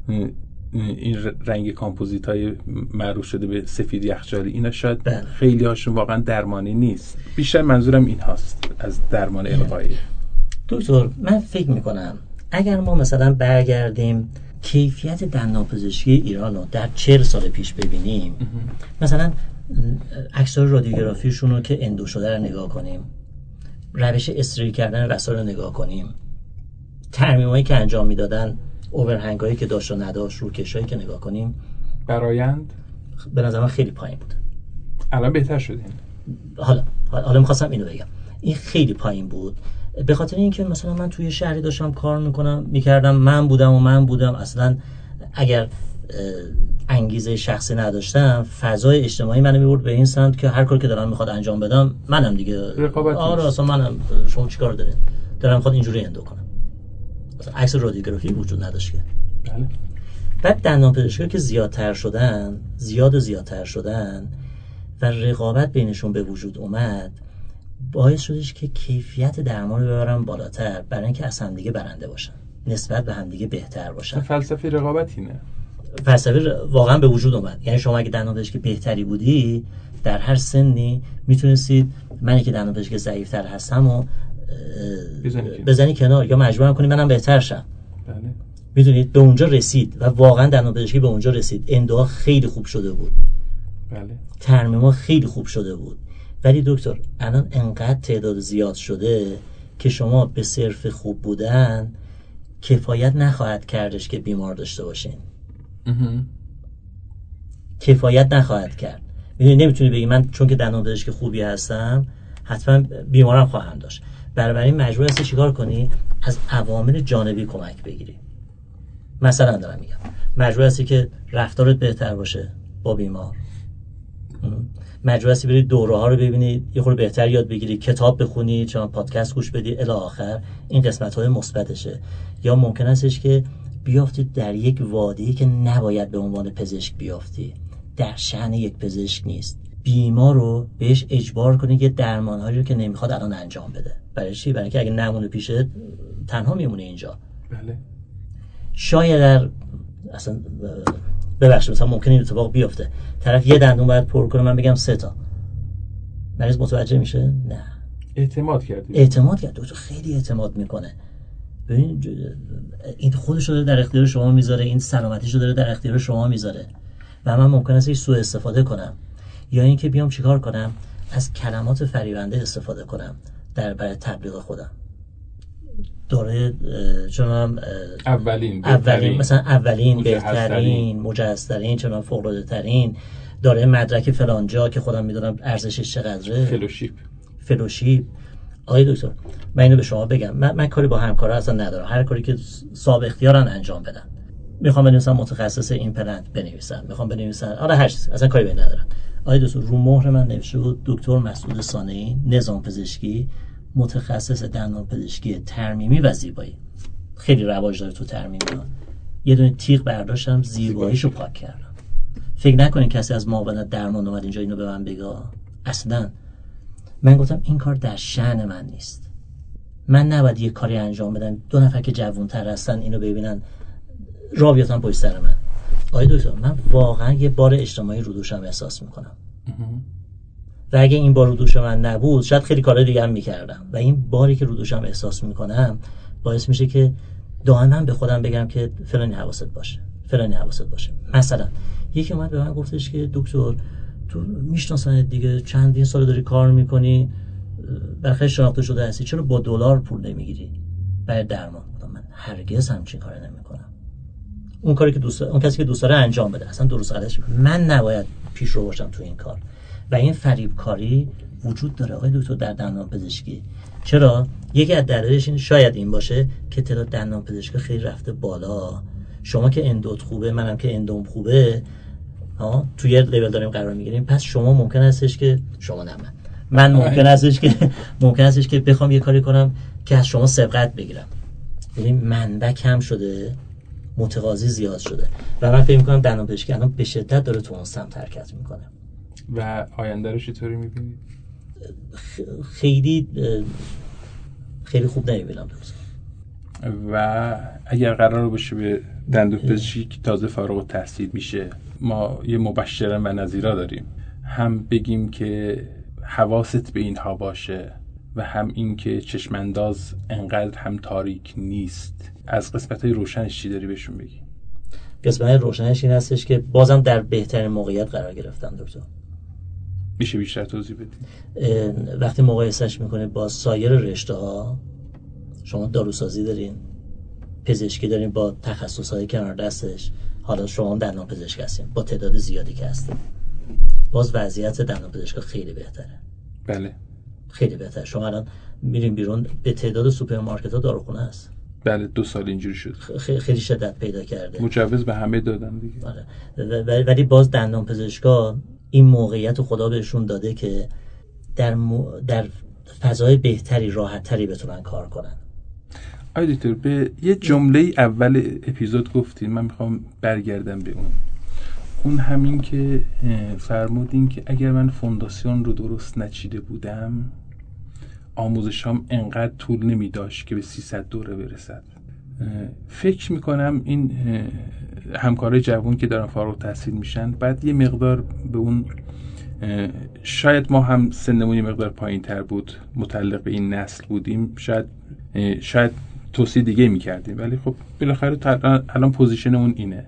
این رنگ کامپوزیت های معروف شده به سفید یخچالی، اینا شاید بله. خیلی هاشون واقعا درمانی نیست. بیشتر منظورم این هاست از درمان القایی. دکتر من فکر میکنم اگر ما مثلا برگردیم کیفیت دندانپزشکی ایران رو در چهل سال پیش ببینیم، مثلا عکس‌های رادیوگرافیشون رو که اندو شده رو نگاه کنیم، روش استری کردن رسا رو نگاه کنیم، ترمیمایی که انجام میدادن، اوورهنگایی که داشت و نداشت، روکشایی که نگاه کنیم، برایند به نظر من خیلی پایین بود. الان بهتر شدین. حالا حالا می‌خواستم اینو بگم، این خیلی پایین بود به خاطر اینکه مثلا من توی شهری داشتم کار میکنم میکردم، من بودم و من بودم اصلا اگر انگیزه شخصی نداشتم، فضای اجتماعی منو میبرد به این سمت که هر کار که دارم میخواد انجام بدم منم دیگه رقابت. آره اصلا منم، شما چیکار دارین؟ دارم میخواد اینجوری اندو کنم. مثلا عکس رادیوگرافی وجود نداشت که. بله. بعد دندانپزشکا که زیادتر شدن، زیاد و زیادتر شدن و رقابت بینشون به وجود اومد، باعث شدش که کیفیت درمان رو ببرن بالاتر، برای اینکه از هم دیگه برنده باشن، نسبت به هم دیگه بهتر باشن. فلسفه رقابت اینه. فلسفه واقعا به وجود اومد. یعنی شما اگه دندانپزشک بهتری بودی در هر سنی میتونستید منی که دندانپزشک ضعیف‌تر هستم و بزنی, بزنی کنار یا مجبورم کنی منم بهتر شم. بله. میدونید به اونجا رسید و واقعا دندانپزشکی به اونجا رسید. اندوها خیلی خوب شده بود. بله. ترمیم‌ها خیلی خوب شده بود. ولی دکتر الان انقدر تعداد زیاد شده که شما به صرف خوب بودن کفایت نخواهد کردش که بیمار داشته باشین. کفایت نخواهد کرد. میدونی نمیتونی بگی من چون که دندانپزشک خوبی هستم حتما بیمارم خواهم داشت. بنابراین مجبور هستی چیکار کنی؟ از عوامل جانبی کمک بگیری. مثلا دارم میگم مجبور هستی که رفتارت بهتر باشه با بیمار، مجبور هستی بری دوره ها رو ببینی، یه خورده بهتر یاد بگیری، کتاب بخونی، چون پادکست گوش بدی الی آخر. این قسمت های مثبتشه. یا ممکن استش که بیافتی در یک وادی که نباید به عنوان پزشک بیافتی، در شأن یک پزشک نیست. بیمار رو بهش اجبار کنی که درمان‌هایی رو که نمیخواد الان انجام بده. برای چی؟ برای اینکه اگه نمونه پیشه تنها میمونه اینجا. بله. شاید در اصلا ببخشید مثلا ممکنه این اتفاق بیفته، طرف یه دندون باید پر کنه، من بگم سه تا، مریض متوجه میشه؟ نه. اعتماد کردی. اعتماد کرد. دکتر خیلی اعتماد میکنه. ببین این خودش رو در اختیار شما میذاره، این سلامتیش رو داره در اختیار شما میذاره و من ممکنه ازش سوء استفاده کنم، یا اینکه بیام چیکار کنم؟ از کلمات فریبنده استفاده کنم در برای تبلیغ خودم. دوره چون اولین اولین مثلا اولین بهترین مجهزترین چون فوق‌العاده ترین داره مدرک فلانجا که خودم میدونم ارزشش چقدره، فلوشیپ فلوشیپ. آقای دکتر من اینو به شما بگم، من, من کاری با همکارا اصلا ندارم، هر کاری که صاحب اختیارن انجام بدن. میخوام بنویسم متخصص ایمپلنت بنویسم، میخوام بنویسم آره هر چیز، اصلا کاری به این ندارم. آقای دکتر رو مهر من نوشته بود دکتر مسعود صانعی، نظام پزشکی، متخصص دندان پزشکی ترمیمی و زیبایی. خیلی رواج داره تو ترمیمی ها. یه دونه تیغ برداشتم زیباییشو پاک کردم. فکر نکنین کسی از معاونت درمان اومد اینجا اینو به من بگه. اصلا من گفتم این کار در شأن من نیست. من نباید یه کاری انجام بدم دو نفر که جوان‌تر هستن اینو ببینن راه بیفتن پشت سر من. آقای دکتر من واقعا یه بار اجتماعی رو دوشم احساس میکنم و اگه این بار رو دوش من نبود شاید خیلی کارهای دیگه هم میکردم و این باری که رو دوشم احساس میکنم باعث میشه که دائما به خودم بگم که فلانی حواست باشه، فلانی حواست باشه. مثلا یکی اومد به من گفتش که دکتر تو میشناسن دیگه چندین سال داری کار میکنی، برخی شناخته شده هستی، چرا با دلار پول نمیگیری برای درمان؟ من هرگز همچین کاری نمیکنم. اون کاری که دوست اون کسی که دوست داره انجام بده، اصلا درست غلطش من نباید پیش رو باشم تو این کار. و این فریبکاری وجود داره آقای دکتر در دندان پزشکی. چرا؟ یکی از دلایلش این شاید این باشه که تعداد دندان پزشک خیلی رفته بالا. شما که اندوت خوبه، منم که اندوم خوبه، ها تو یه لول داریم قرار میگیریم، پس شما ممکن هستش که شما نه من من ممکن هستش که ممکن هستش که بخوام یه کاری کنم که از شما سبقت بگیرم. ببین منبع کم شده، متقاضی زیاد شده و من فکر می‌کنم دندان پزشکی الان به شدت داره تو اون سمت حرکت میکنه. و آینده رو چطوری می‌بینید؟ خیلی خیلی خوب نمی‌بینم دوست. و اگر قرار باشه به دندان پزشکی که تازه فارغ التحصیل میشه، ما یه مبشرا و نظیرا داریم، هم بگیم که حواست به اینها باشه و هم این که چشمانداز انقدر هم تاریک نیست، از قسمت‌های روشنش چی داری بهشون بگی؟ قسمت روشنش این هستش که بازم در بهترین موقعیت قرار گرفتم دکتر. میشه بیشتر توضیح بدید؟ وقتی مقایسهش میکنه با سایر رشته‌ها، شما داروسازی دارین، پزشکی دارین با تخصص‌های کنار دستش، حالا شما دندان پزشک هستین با تعداد زیادی که هستین، باز وضعیت دندان پزشک خیلی بهتره. بله خیلی بهتره. شما الان میرین بیرون به تعداد سوپرمارکت‌ها داروخونه هست. بله دو سال اینجوری شد. خیلی خیلی شدت پیدا کرده. مجوز به همه دادن دیگه. آره. ولی باز دندان پزشکا این موقعیت رو خدا بهشون داده که در م... در فضای بهتری، راحت‌تری بتونن کار کنن. آی دکتر به یه جمله اول اپیزود گفتین، من میخوام برگردم به اون. اون همین که فرمودین که اگر من فونداسیون رو درست نچیده بودم، آموزشام انقدر طول نمی داشت که به سیصد دوره برسد. فکر میکنم این همکارای جوان که دارن فارغ التحصیل میشن بعد یه مقدار به اون، شاید ما هم سنمون یه مقدار پایین تر بود، متعلق به این نسل بودیم، شاید شاید توصیه دیگه میکردیم، ولی خب بالاخره الان پوزیشنمون اینه.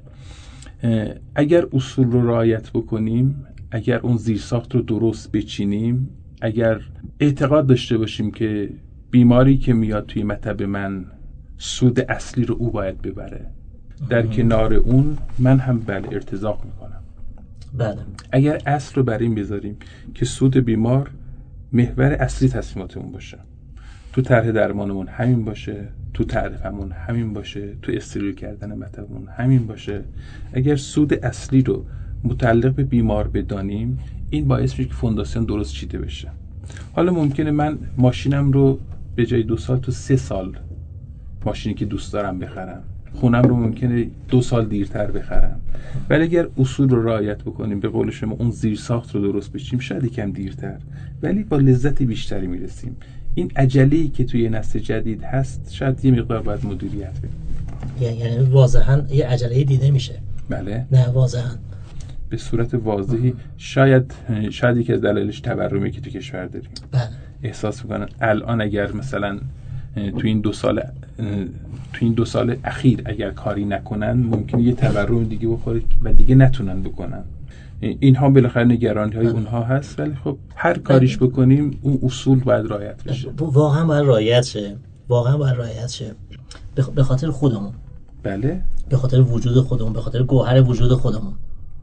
اگر اصول رو رعایت بکنیم، اگر اون زیرساخت رو درست بچینیم، اگر اعتقاد داشته باشیم که بیماری که میاد توی مطب من سود اصلی رو او باید ببره، در کنار اون من هم بله ارتزاق میکنم. بله. اگر اصل رو بر این بذاریم که سود بیمار محور اصلی تصمیماتمون باشه، تو طرح درمانمون همین باشه، تو تعریفمون همین باشه، تو استریل کردن مطبمون همین باشه، اگر سود اصلی رو متعلق به بیمار بدانیم، این باعث میشه که فونداسیون درست چیده بشه. حالا ممکنه من ماشینم رو به جای دو سال تو سه سال، ماشینی که دوست دارم بخرم، خونم رو ممکنه دو سال دیرتر بخرم، ولی اگر اصول رو رعایت بکنیم، به قول شما اون زیر ساخت رو درست بچیم، شاید یکم دیرتر ولی با لذت بیشتری میرسیم. این عجله‌ای که توی نسل جدید هست شاید یه مقدار باید مدیریت بشه. یعنی واضحاً یه عجله دیده میشه. بله. نه واضحاً به صورت واضحی. شاید شاید یکی از دلایلش تورمی که تو کشور داریم. بله. احساس میکنن الان اگر مثلا تو این دو سال تو این دو سال اخیر اگر کاری نکنن ممکنه یه تورم دیگه بخوره و دیگه نتونن بکنن. اینها بالاخره نگرانی های اونها هست، ولی خب هر کاریش بکنیم اون اصول باید رعایت بشه. واقعا باید رعایت شه. واقعا باید رعایت شه. به خاطر خودمون. بله. به خاطر وجود خودمون، به خاطر گوهر وجود خودمون.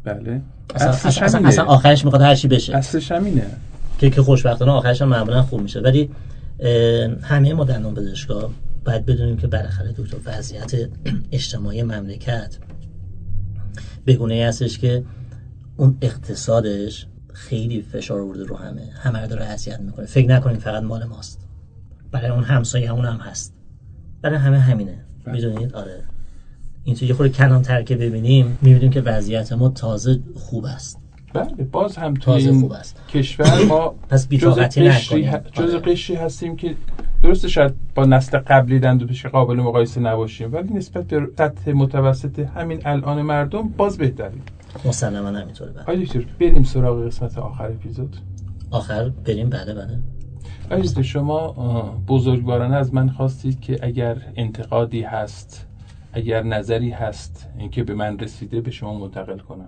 بله. اصلا اصلا, اصلا, اصلا آخرش میخواد هر چی بشه. اصلش همینه. که که خوشبختانه آخرش هم معمولا خوب میشه. ولی همه ما دندان پزشکا باید بدونیم که بالاخره دکتر وضعیت اجتماعی مملکت بگونه هستش که اون اقتصادش خیلی فشار آورده رو همه، همه رو داره اذیت میکنه. فکر نکنیم فقط مال ماست، برای اون همسایه همون هم هست، برای همه همینه. میدونید؟ آره این تو یه خورده کنان‌تر که ببینیم میبینیم که وضعیت ما تازه خوب است. بله باز هم توی این کشور ما پس بی‌طاقتی نکنیم. جزء قشری هستیم که درسته شاید با نسل قبلی دندونپزشکی قابل مقایسه نباشیم، ولی نسبت به سطح متوسط همین الان مردم باز بهتریم. مسلماً همینطوره. بله. آقای دکتر بریم سراغ قسمت آخر اپیزود. آخر بریم. بله بله. آقای دکتر شما بزرگوارانه از من خواستید که اگر انتقادی هست، اگر نظری هست اینکه به من رسیده به شما منتقل کنم.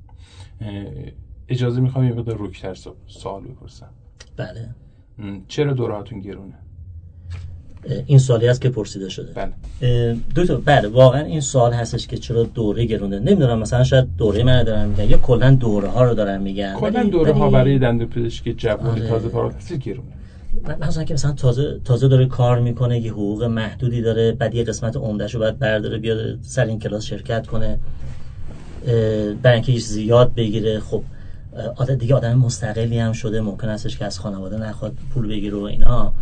اجازه میخوام یه مقدار رک‌تر سوال بپرسم. بله. چرا دورهاتون گرونه؟ این سوالی هست که پرسیده شده. بله. دکتر بله واقعا این سوال هستش که چرا دوره گرونه. نمیدونم مثلا شاید دوره من دارن میگن یا کلا دوره ها رو دارن میگن. کلا دوره ها برای دندونپزشکی جوان آره. تازه فارغ التحصیل گرونه. مثلا که مثلا تازه تازه داره کار میکنه، یه حقوق محدودی داره، بعد یه قسمت عمدهشو باید برداره بیاد سر این کلاس شرکت کنه برای اینکه یه چیزی یاد بگیره. خب آدم دیگه آدم مستقلی هم شده، ممکن استش که از خانواده نخواد پول بگیره و اینا.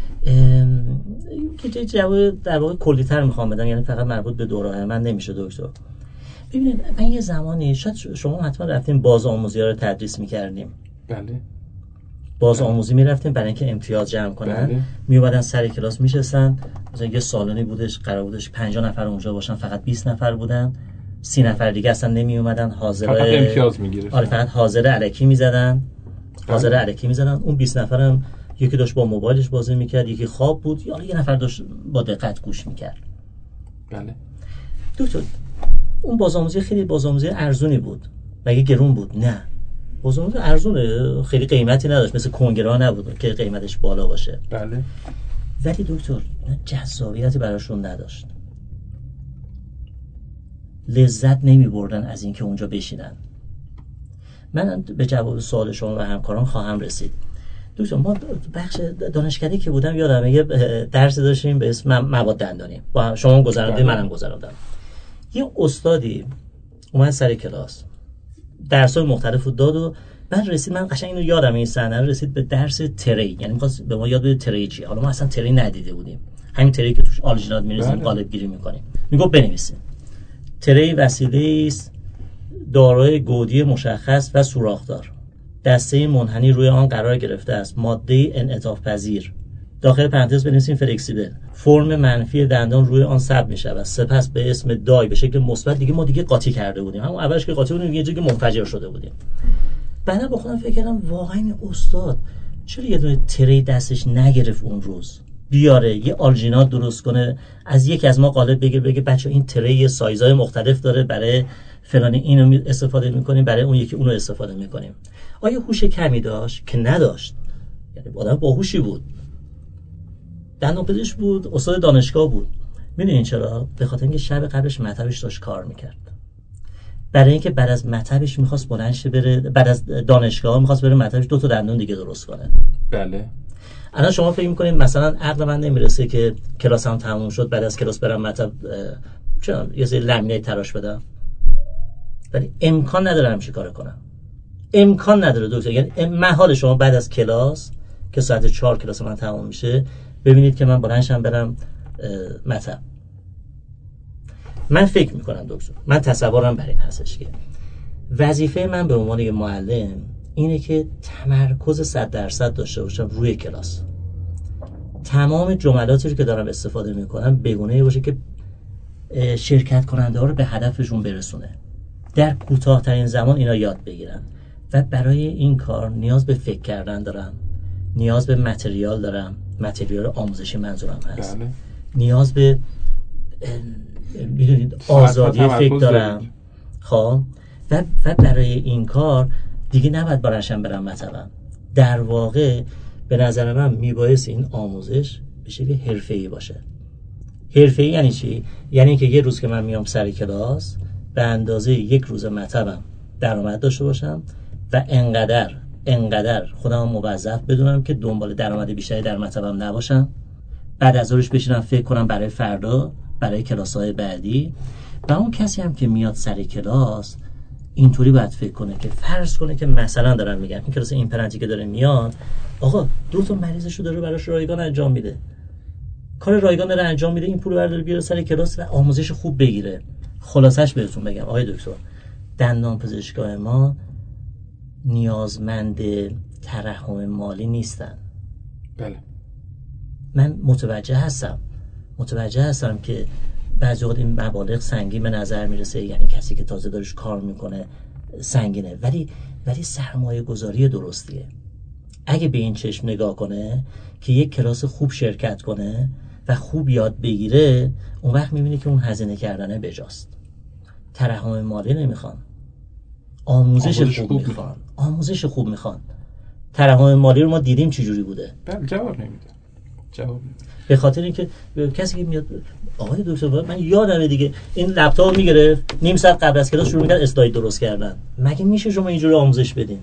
که جواب در واقع کلی‌تر میخوام بدم، یعنی فقط مربوط به دوره من نمیشه دکتر. ببینید من یه زمانی شاید شما حتما رفتیم بازآموزی ها رو تدریس میکردیم. بله. بازآموزی میرفتیم برای اینکه امتیاز جمع کنن. بله. میومدن سر کلاس میشستن، مثلا یه سالونی بودش قرار بودش پنجاه نفر اونجا باشن، فقط بیست نفر بودن، سی نفر دیگه اصلا نمی اومدن، حاضر فقط امتیاز میگیرن. آره فقط حاضر الکی میزدن. حاضر الکی میزدن. اون بیست نفرم یکی داشت با موبایلش بازی میکرد، یکی خواب بود، یا یه نفر داشت با دقت گوش میکرد. بله. دکتر اون بازآموزی خیلی بازآموزی ارزونی بود. مگه گرون بود؟ نه. بازآموزی ارزونه، خیلی قیمتی نداشت، مثل کنگره ها نبود که قیمتش بالا باشه. بله. ولی دکتر جذابیتی براشون نداشت. لذت نمی بردن از اینکه اونجا بشینن. من به جواب سوال شما و همکاران خواهم رسید. دکتر ما بخش دانشکده که بودم یادمه یه درسی داشتیم به اسم مواد دندانی، با شما گذروندید منم گذروندم. یه استادی اومد سر کلاس درس‌های مختلفو داد و بعد رسید، من قشنگ اینو یادمه این صحنه رسید به درس تری، یعنی می‌خواست به ما یاد بده تری چیه. حالا ما اصلا تری ندیده بودیم، همین تری که توش آلژینات می‌ریزیم قالب گیری می‌کنیم. میگفت بنویسیم تری وسیله است دارای گودی مشخص و سوراخ‌دار، دسته منحنی روی آن قرار گرفته است، ماده انعطاف پذیر، داخل پرانتز بنویسیم فلکسیبل، فرم منفی دندان روی آن ثبت می‌شود، سپس به اسم دای به شکل مثبت. دیگه ما دیگه قاطی کرده بودیم، همون اولش که قاطی بودیم یه جایی منفجر شده بودیم. بعدا با خودم فکر کردم واقعا این استاد چرا یه دونه تری دستش نگرفت اون روز بیاره یه آلژینات درست کنه، از یکی از ما قالب بگه بگه بچه این تری سایزهای مختلف داره، برای فلان اینو استفاده می‌کنیم، برای اون یکی اونو استفاده می‌کنیم. آیا هوش کمی داشت؟ که نداشت. یعنی آدم باهوشی بود، دندانپزشک بود، استاد دانشگاه بود. میدونین چرا؟ به خاطر اینکه شب قبلش مطبش داشت کار میکرد. برای اینکه بعد از مطبش میخواست بلند شه بره، بعد از دانشگاه میخواست بره مطبش دو تا دندون دیگه درست کنه. بله. الان شما فکر میکنین مثلا عقل من نمیرسه که کلاسم تموم شد بعد از کلاس برم مطب چرا یه سری لمینیت تراش بدم؟ ولی امکان نداره همین کارو کنم. امکان نداره دکتر. یعنی محال شما بعد از کلاس که ساعت چهار کلاس من تموم میشه ببینید که من بلندشم برم مطب. من فکر میکنم دکتر، من تصورم بر این هستش که وظیفه من به عنوان یه معلم اینه که تمرکز صد درصد داشته باشم روی کلاس. تمام جملاتی رو که دارم استفاده میکنم بگونه باشه که شرکت کننده ها رو به هدفشون برسونه، در کوتاه‌ترین زمان اینا یاد بگیرن. و برای این کار نیاز به فکر کردن دارم، نیاز به متریال دارم، متریال آموزشی منظورم هست. بله. نیاز به میدونید آزادی فکر دارم. خب و, و برای این کار دیگه نباید براشم برم مثلا. در واقع به نظر من میبایست این آموزش به شکل حرفه‌ای باشه. حرفه‌ای یعنی چی؟ یعنی که یه روز که من میام سر کلاس به اندازه یک روز مطبم درآمد داشته باشم و انقدر انقدر خودم موظف بدونم که دنبال درآمد بیشتری در مطبم نباشم. بعد از ظهرش بشینم فکر کنم برای فردا، برای کلاس‌های بعدی. و اون کسی هم که میاد سر کلاس اینطوری باید فکر کنه که فرض کنه که مثلا دارم میگم این کلاس این پرنتی که داره میاد، آقا دو تا مریضشو داره براش رایگان انجام میده، کار رایگان داره انجام میده، این پول رو برداره بیاره سر کلاس و آموزش خوب بگیره. خلاصش بهتون بگم آقای دکتر، دندان پزشکای ما نیازمند ترحم مالی نیستن. بله. من متوجه هستم متوجه هستم که بعضی وقت این مبالغ سنگین به نظر میرسه، یعنی کسی که تازه دارش کار میکنه سنگینه، ولی ولی سرمایه گذاری درستیه. اگه به این چشم نگاه کنه که یک کلاس خوب شرکت کنه و خوب یاد بگیره، اون وقت میبینی که اون هزینه کردنه بجاست. ترحم مالی نمیخوان، آموزش, آموزش خوب, خوب میخوان آموزش خوب میخوان. ترحم مالی رو ما دیدیم چجوری بوده. بله جواب نمیده. جواب به خاطر اینکه کسی که میاد آقای دکتر من یادمه دیگه این لپتاپ میگرفت نیم ساعت قبل از کلاس شروع میکرد اسلاید درست کردن. مگه میشه شما اینجوری آموزش بدین؟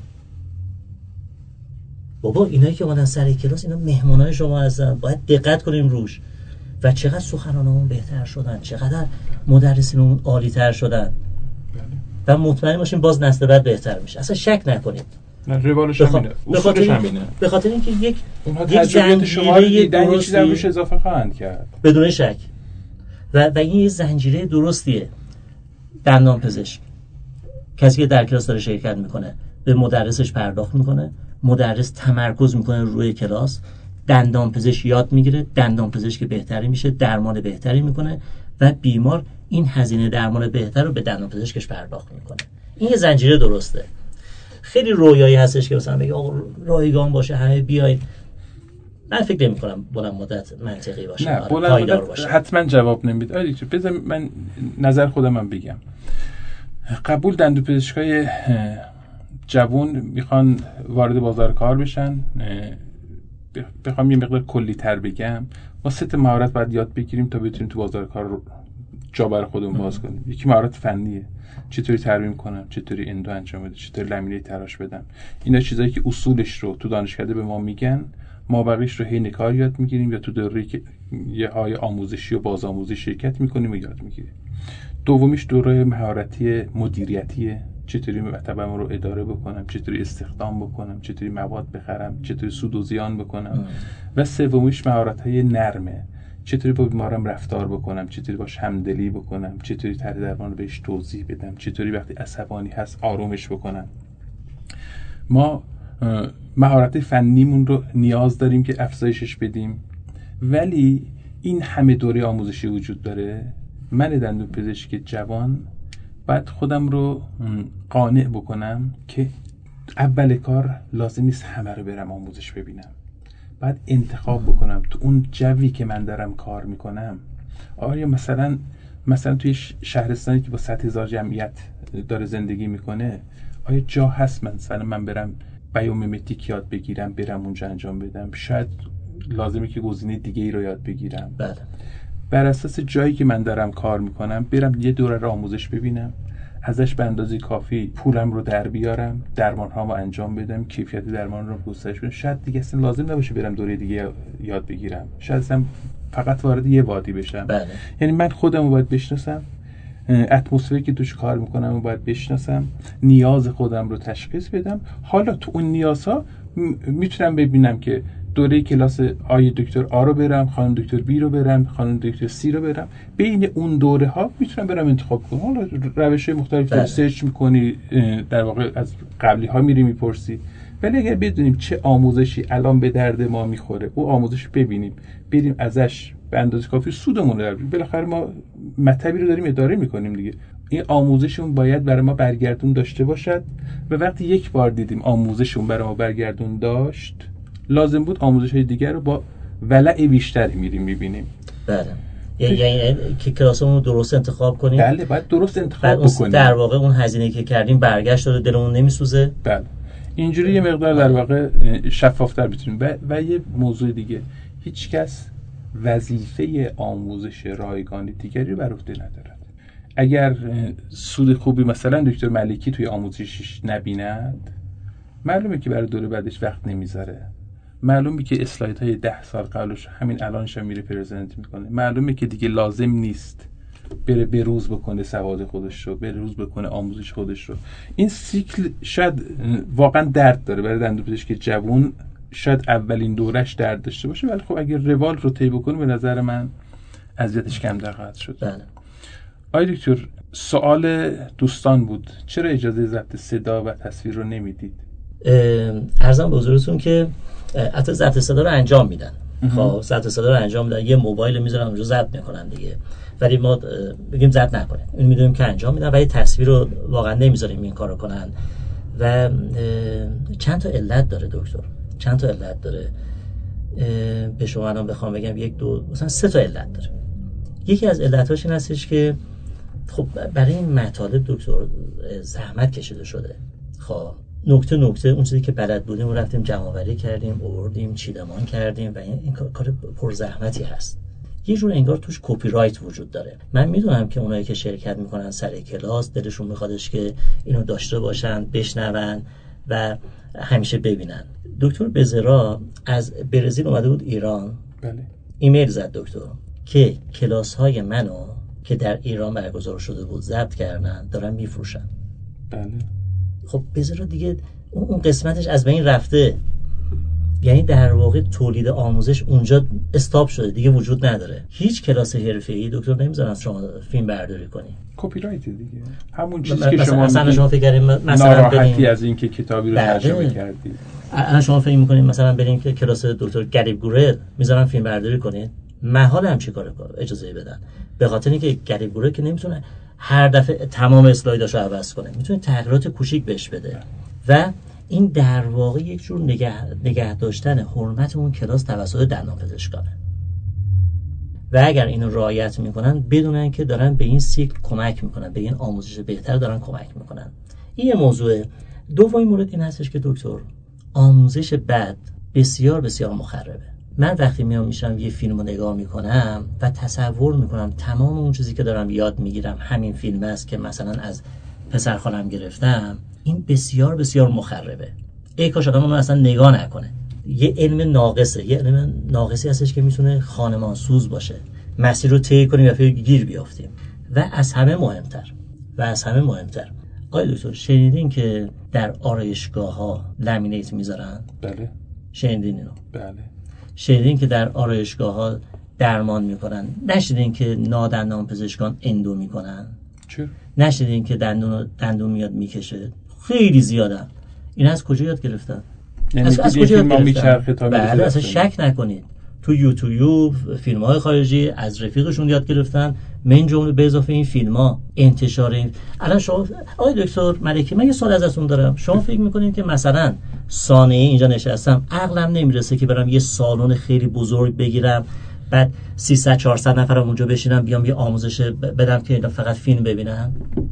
بابا اینایی که اومدن سر کلاس اینا مهمونای شما هستن، باید دقت کنیم روش. و چقدر سخنرانمون بهتر شدن، چقدر مدرسینمون عالی‌تر شدن. و مطمئن باشیم باز نسل بعد بهتر میشه، اصلا شک نکنید. نه روالش همینه، اصولش همینه. به خاطر اینکه یک اونها تجربیات شما رو دیدن یه چیزی روش اضافه خواهند کرد بدون شک. و و این یه زنجیره درستیه. دندان پزشک کسی که در کلاس داره شرکت میکنه به مدرسش پرداخت میکنه، مدرس تمرکز میکنه روی کلاس، دندان پزشک یاد میگیره، دندان پزشک بهتری میشه، درمان بهتری میکنه و بیمار این هزینه درمان بهتر رو به دندان پزشکش پرداخت میکنه. این یه زنجیره درسته. خیلی رویایی هستش که مثلا بگه آقا رایگان باشه همه بیاید. من فکر نمی کنم بلند مدت منطقی باشه. نه بلند مدت باشه. حتما جواب نمیده. آره بذار من نظر خودم هم بگم. قبول دندانپزشکای جوان میخوان وارد بازار کار بشن، بخوام یه مقدار کلی تر بگم، ما سه تا مهارت باید یاد بگیریم تا بتونیم تو بازار کار جا برای خودمون باز کنیم. یکی مهارت فنیه، چطوری ترمیم کنم، چطوری اندو انجام بدم، چطوری لامینه تراش بدم. اینا چیزایی که اصولش رو تو دانشکده به ما میگن، ما بقیش رو حین کار یاد میگیریم یا تو دوره‌ای که یه های آموزشی و بازآموزی شرکت میکنیم و یاد میگیریم. دومیش دوره مهارتی مدیریتیه، چطوری مطبم رو اداره بکنم، چطوری استخدام بکنم، چطوری مواد بخرم، چطوری سود و زیان بکنم. و سومیش مهارت‌های نرمه، چطوری با بیمارم رفتار بکنم، چطوری باش همدلی بکنم، چطوری طرز درمان رو بهش توضیح بدم، چطوری وقتی عصبانی هست آرومش بکنم. ما مهارت فنیمون رو نیاز داریم که افزایشش بدیم، ولی این همه دوره آموزشی وجود داره. من دندانپزشک جوان باید خودم رو قانع بکنم که اول کار لازم نیست همه رو برم آموزش ببینم. باید انتخاب بکنم تو اون جوی که من دارم کار میکنم. آیا مثلا مثلا توی شهرستانی که با صد هزار جمعیت داره زندگی میکنه، آیا جا هست مثلا من برم بیومیمتیک یاد بگیرم، برم اونجا انجام بدم؟ شاید لازمه که گزینه دیگه ای رو یاد بگیرم. بله. بر اساس جایی که من دارم کار میکنم برم یه دوره رو آموزش ببینم، ازش به اندازه کافی پولم رو در بیارم، درمان هامو انجام بدم، کیفیت درمان رو گسترش بدم. شاید دیگه اصلا لازم نباشه برم دوره دیگه یاد بگیرم، شاید اصلا فقط وارد یه وادی بشم. بله. یعنی من خودم رو باید بشناسم، اتمسفری که توش کار میکنم رو باید بشناسم، نیاز خودم رو تشخیص بدم. حالا تو اون نیازها میتونم ببینم که دوره کلاس آی دکتر آ رو برم، خانم دکتر بی رو برم، خانم دکتر سی رو برم. بین اون دوره ها میتونم برم انتخاب کنم. حالا روش مختلف رو سرچ میکنی، در واقع از قبلی ها میری میپرسی. ولی اگر بدونیم چه آموزشی الان به درد ما میخوره، او آموزش ببینیم، بریم ازش به اندازه کافی سودمون رو ببریم. بالاخره ما مطلبی رو داریم اداره میکنیم دیگه. این آموزشمون باید برای ما برگردون داشته باشد و وقتی یک بار دیدیم آموزشمون برای ما برگردون داشت، لازم بود آموزش‌های دیگر رو با ولع بیشتری میریم میبینیم. بله. یعنی یعنی که کلاسمون رو درست انتخاب کنیم. بله باید درست انتخاب بکنیم. در واقع اون هزینه که کردیم برگشت داره، دلمون نمیسوزه. بله. اینجوری یه مقدار در واقع شفافتر بتونیم. و, و یه موضوع دیگه، هیچ کس وظیفه آموزش رایگانی دیگری بر عهده ندارد. اگر سود خوبی مثلا دکتر ملکی توی آموزشش نبیند، معلومه که برای دوره بعدش وقت نمیذاره. معلومه که اسلایدهای ده سال قبلش همین الانش هم میره پرزنت میکنه. معلومه که دیگه لازم نیست بره بروز بکنه سواد خودش رو، بروز بکنه آموزش خودش رو. این سیکل شاید واقعا درد داره برای دندونپزشک جوان، شاید اولین دورش درد داشته باشه، ولی خب اگر روال رو طی بکنه به نظر من اذیتش کمتر خواهد شد. بله. آقای دکتر، سوال دوستان بود، چرا اجازه ضبط صدا و تصویر رو نمیدید؟ عرضم به حضورتون که حتی ضبط صدا رو انجام میدن. خب ضبط صدا رو انجام میدن، یه موبایل میذارن اونجا ضبط میکنن دیگه، ولی ما بگیم ضبط نکنه، این میدونیم که انجام میدن، ولی تصویر رو واقعا نمیذاریم این کارو کنن. و چند تا علت داره دکتر، چند تا علت داره. به شما الان بخوام بگم یک دو مثلا سه تا علت داره. یکی از علتاش این هستش که خب برای این مطالب دکتر زحمت کشیده شده. خب نکته نکته اون چیزی که بلد بودیم رفتیم جمع‌آوری کردیم، آوردیم، چیدمان کردیم و این, این کار پر زحمتی هست. یه جور انگار توش کپی رایت وجود داره. من میدونم که اونایی که شرکت میکنن سر کلاس دلشون میخوادش که اینو داشته باشن، بشنون و همیشه ببینن. دکتر بزرا از برزیل اومده بود ایران. بله. ایمیل زد دکتر که کلاس های منو که در ایران برگزار شده بود ضبط کردن، دارن میفروشن. بله. خب بذار دیگه اون قسمتش از بین رفته، یعنی در واقع تولید آموزش اونجا استاپ شده، دیگه وجود نداره. هیچ کلاس حرفه‌ای دکتر نمیذارن شما فیلم برداری کنی. کپی رایت دیگه، همون چیزی که شما مثلا شما فکر کردین مثلا ناراحتی از این که کتابی رو ترجمه کردید، الان شما فکر می‌کنید مثلا بریم که کلاس دکتر گریب گورل میذارن فیلم برداری کنید، محال هم چی کار اجازه بدن، به خاطر اینکه گریب گورل که نمیتونه هر دفعه تمام اسلایداشو عوض کنه، میتونه تغییرات کوچیک بهش بده و این در واقع یک جور نگه, نگه داشتن حرمت اون کلاس توسط دندانپزشکانه و اگر اینو رعایت میکنن بدونن که دارن به این سیکل کمک میکنن، به این آموزش بهتر دارن کمک میکنن. این یه موضوع. دومین مورد این هستش که دکتر آموزش بد بسیار بسیار مخربه. من وقتی میام میشم یه فیلمو نگاه میکنم و تصور میکنم تمام اون چیزی که دارم یاد میگیرم همین فیلم است که مثلا از پسر خالم گرفتم، این بسیار بسیار مخربه. ای کاش آدم اون رو اصلا نگاه نکنه. یه علم ناقصه، یه علم ناقصی هستش که میتونه خانمان سوز باشه، مسیر رو طی کنیم و فکر گیر بیافتیم. و از همه مهمتر و از همه مهمتر آقای دکتر، شنیدین که در آرایشگاه ها لامینیت میذارن؟ بله. شنیدین اینو؟ بله. شنیدین که در آرایشگاه ها درمان میکنن؟ نشنیدین که نادندان پزشکان اندو میکنن؟ چرا؟ نشنیدین که دندون دندون میاد میکشه؟ خیلی زیادن. این از کجا یاد گرفتن؟ یعنی از, از کجا یاد گرفتن؟ بله، اصلا شک نکنید تو یوتیوب فیلم های خارجی از رفیقشون یاد گرفتن، من جمله به اضافه این فیلم ها انتشار این. الان شما آقای دکتر ملکی، من یه سوال ازتون دارم، شما فکر میکنید که مثلا ثانیه اینجا نشستم عقلم نمیرسه که برم یه سالن خیلی بزرگ بگیرم، بعد سیصد چهارصد نفرم اونجا بشینم بیام یه آموزش بدم که فقط فیلم ببینن؟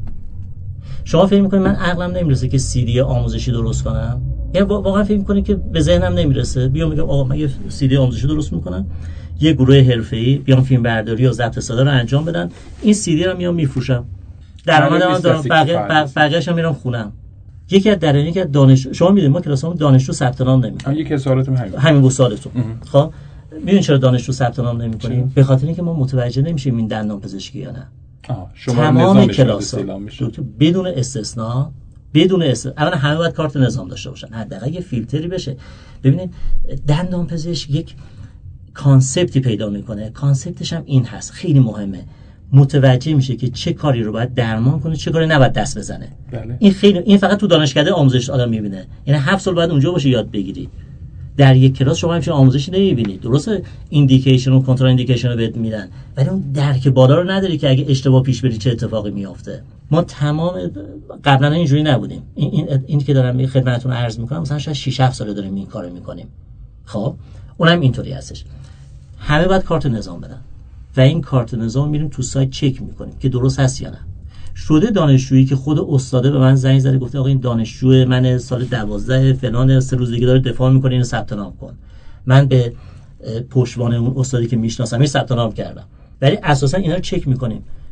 شما فکر میکنید من عقلم نمیرسه که سی دی آموزشی درست کنم؟ یعنی واقعا فکر میکنید که به ذهنم نمیرسه بیام میگم آقا من یه سی دی آموزشی درست میکنم، یه گروه حرفه‌ای بیام فیلم برداری و ضبط صدا رو انجام بدن، این سی دی رو میام میفروشم، درآمدم دارم، بقیه بقیه‌اش هم میرم خونم. یکی از درنی که دانش شما میدونید ما کلاسمون دانشجو ثبت نام نمی‌کنیم. یکی از سوالاتم همین همین بود سوالتون. خب میدونید چرا دانشجو ثبت نام نمی‌کنیم؟ به خاطر اینکه ما متوجه نمیشیم این دندان پزشکی یا نه. آها، شما تمام کلاس بدون استثنا بدون استثنا اولا همه باید کارت نظام داشته باشن، حداقل یه فیلتری بشه. ببینید دندان پزشک یک کانسپتی پیدا میکنه، کانسپتش هم این هست، خیلی مهمه، متوجه میشه که چه کاری رو باید درمان کنه، چه کاری نباید دست بزنه. بله. این خیلی این فقط تو دانشکده آموزش آدم میبینه، یعنی هفت سال باید اونجا باشه یاد بگیری. در یک کلاس شما همیشه آموزشی نمیبینید، درسته ایندیکیشن و کنترل ایندیکیشن رو بهت میدن، ولی اون درک بالا رو نداری که اگه اشتباه پیش بری چه اتفاقی میافته. ما تمام قبلا اینجوری نبودیم. این این این که دارم خدمتتون عرض میکنم مثلا شاید شش هفت ساله داریم این کارو میکنیم. خب اونم اینطوری هستش، همه باید کارت نظام بدن و این کارت نظام میریم تو سایت چک میکنیم که درست هست یا نه. شده دانشجویی که خود استاده به من زنگ زده گفته آقا این دانشجو من سال دوازده فلان سه روز دیگه داره دفاع میکنه، اینو ثبت نام کن. من به پشتوانه اون استادی که میشناسم این ثبت نام کردم، ولی اساسا اینا رو چک میکنیم.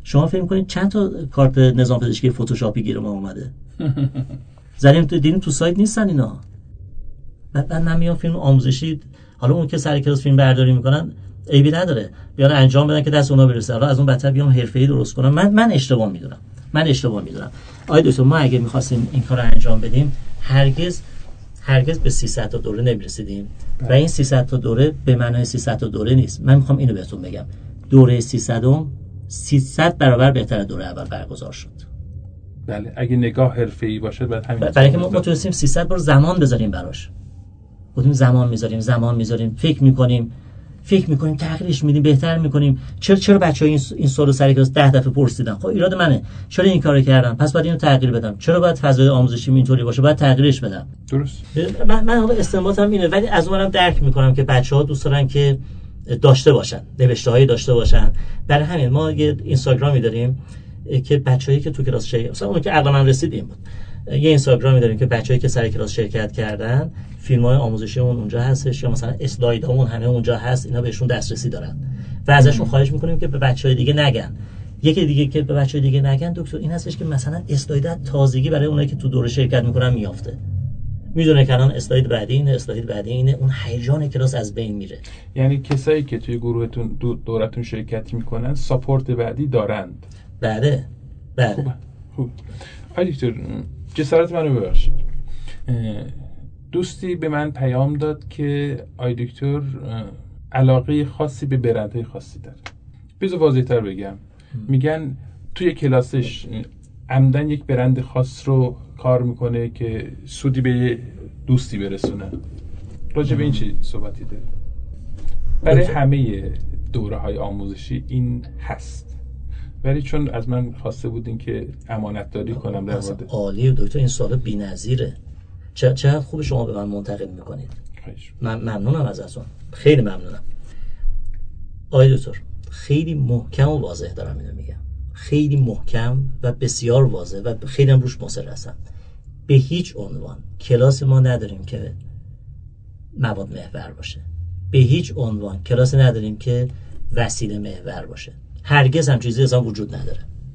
شما فکر می‌کنید چند تا کارت نظام پزشکی فتوشاپی گیر ما اومده؟ زدیم تو دیدیم تو سایت نیستن اینا. بعد من میام فیلم آموزشی، حالا اون که سر کلاس فیلم برداری میکنن عیبی نداره، بیان انجام بدن که دست اونا برسه. حالا از اون بدتر بیام حرفه‌ای درست کنم. من من اشتباه میدونم. من اشتباه میدونم. آقای دکتر، ما اگه می‌خواستیم این کارو انجام بدیم هرگز هرگز به سیصد تا دوره نمی‌رسیدیم. و این سیصد تا دوره به معنای سیصد تا دوره نیست. من میخوام اینو بهتون بگم. دوره سیصد م سیصد برابر بهتر از دوره اول برگزار شد. بله، اگه نگاه حرفه‌ای باشه بعد همین. برای اینکه ما متوسیم سیصد بار زمان بذاریم براش. بودیم زمان میذاریم، زمان میذاریم، فکر میکنیم، فکر میکنیم، تغییرش میدیم، بهتر میکنیم. چرا چرا بچه‌ها این این سوالو سر کلاس ده دفعه پرسیدن؟ خب ایراد منه. چرا این کارو کردم؟ پس باید اینو تغییر بدم. چرا باید فضای آموزشی اینطوری باشه؟ باید تغییرش بدم. درست. من من حالا استنباطم اینه، ولی از اونم درک میکنم که بچه‌ها دوست دارن که داشته باشن، نوشته‌هایی داشته باشن. برای همین ما یه اینستاگرامی داریم که بچه‌هایی که تو کلاس شرکت، مثلا اون که عقل من رسید این بود. یه اینستاگرامی داریم که بچه‌هایی که سر کلاس شرکت کردن، فیلم‌های آموزشیمون اونجا هستش، یا مثلا اسلایدامون همه اونجا هست، اینا بهشون دسترسی دارن. و ازشون خواهش می‌کنیم که به بچه‌های دیگه نگن. یکی دیگه که به بچه‌های دیگه نگن دکتر این هستش که مثلا اسلاید تازگی برای اونایی که تو دوره شرکت می‌کنن میافته. میدونه که الان اسلاید بعدی اینه، اسلاید بعدی اینه، اون هیجان کلاس از بین میره. یعنی کسایی که توی گروهتون دورتون شرکت می‌کنن ساپورت بعدی دارند. بله. بله. خوبه. خوب. آقای دکتر جسارت منو ببخشید. دوستی به من پیام داد که آقای دکتر علاقه خاصی به برندهای خاصی داره. بذار واضح‌تر بگم. میگن توی کلاسش عمدن یک برند خاص رو کار میکنه که سودی به دوستی برسونه. راجع به این چی صحبتی داره؟ برای همه دوره‌های آموزشی این هست. ولی چون از من خواسته بودین که امانتداری کنم در مورد عالی دکتر، این سوال بی‌نظیره. چه چه خوب شما به من منتقل میکنید. من ممنونم ازتون، خیلی ممنونم. آقای دکتر خیلی محکم و واضح دارم اینو میگم، خیلی محکم و بسیار واضح و خیلی هم روش مصر هستم. به هیچ عنوان کلاس ما نداریم که مواد محور باشه. به هیچ عنوان کلاس نداریم که وسیله محور باشه. هرگز هم چیزی اصلا وجود نداره.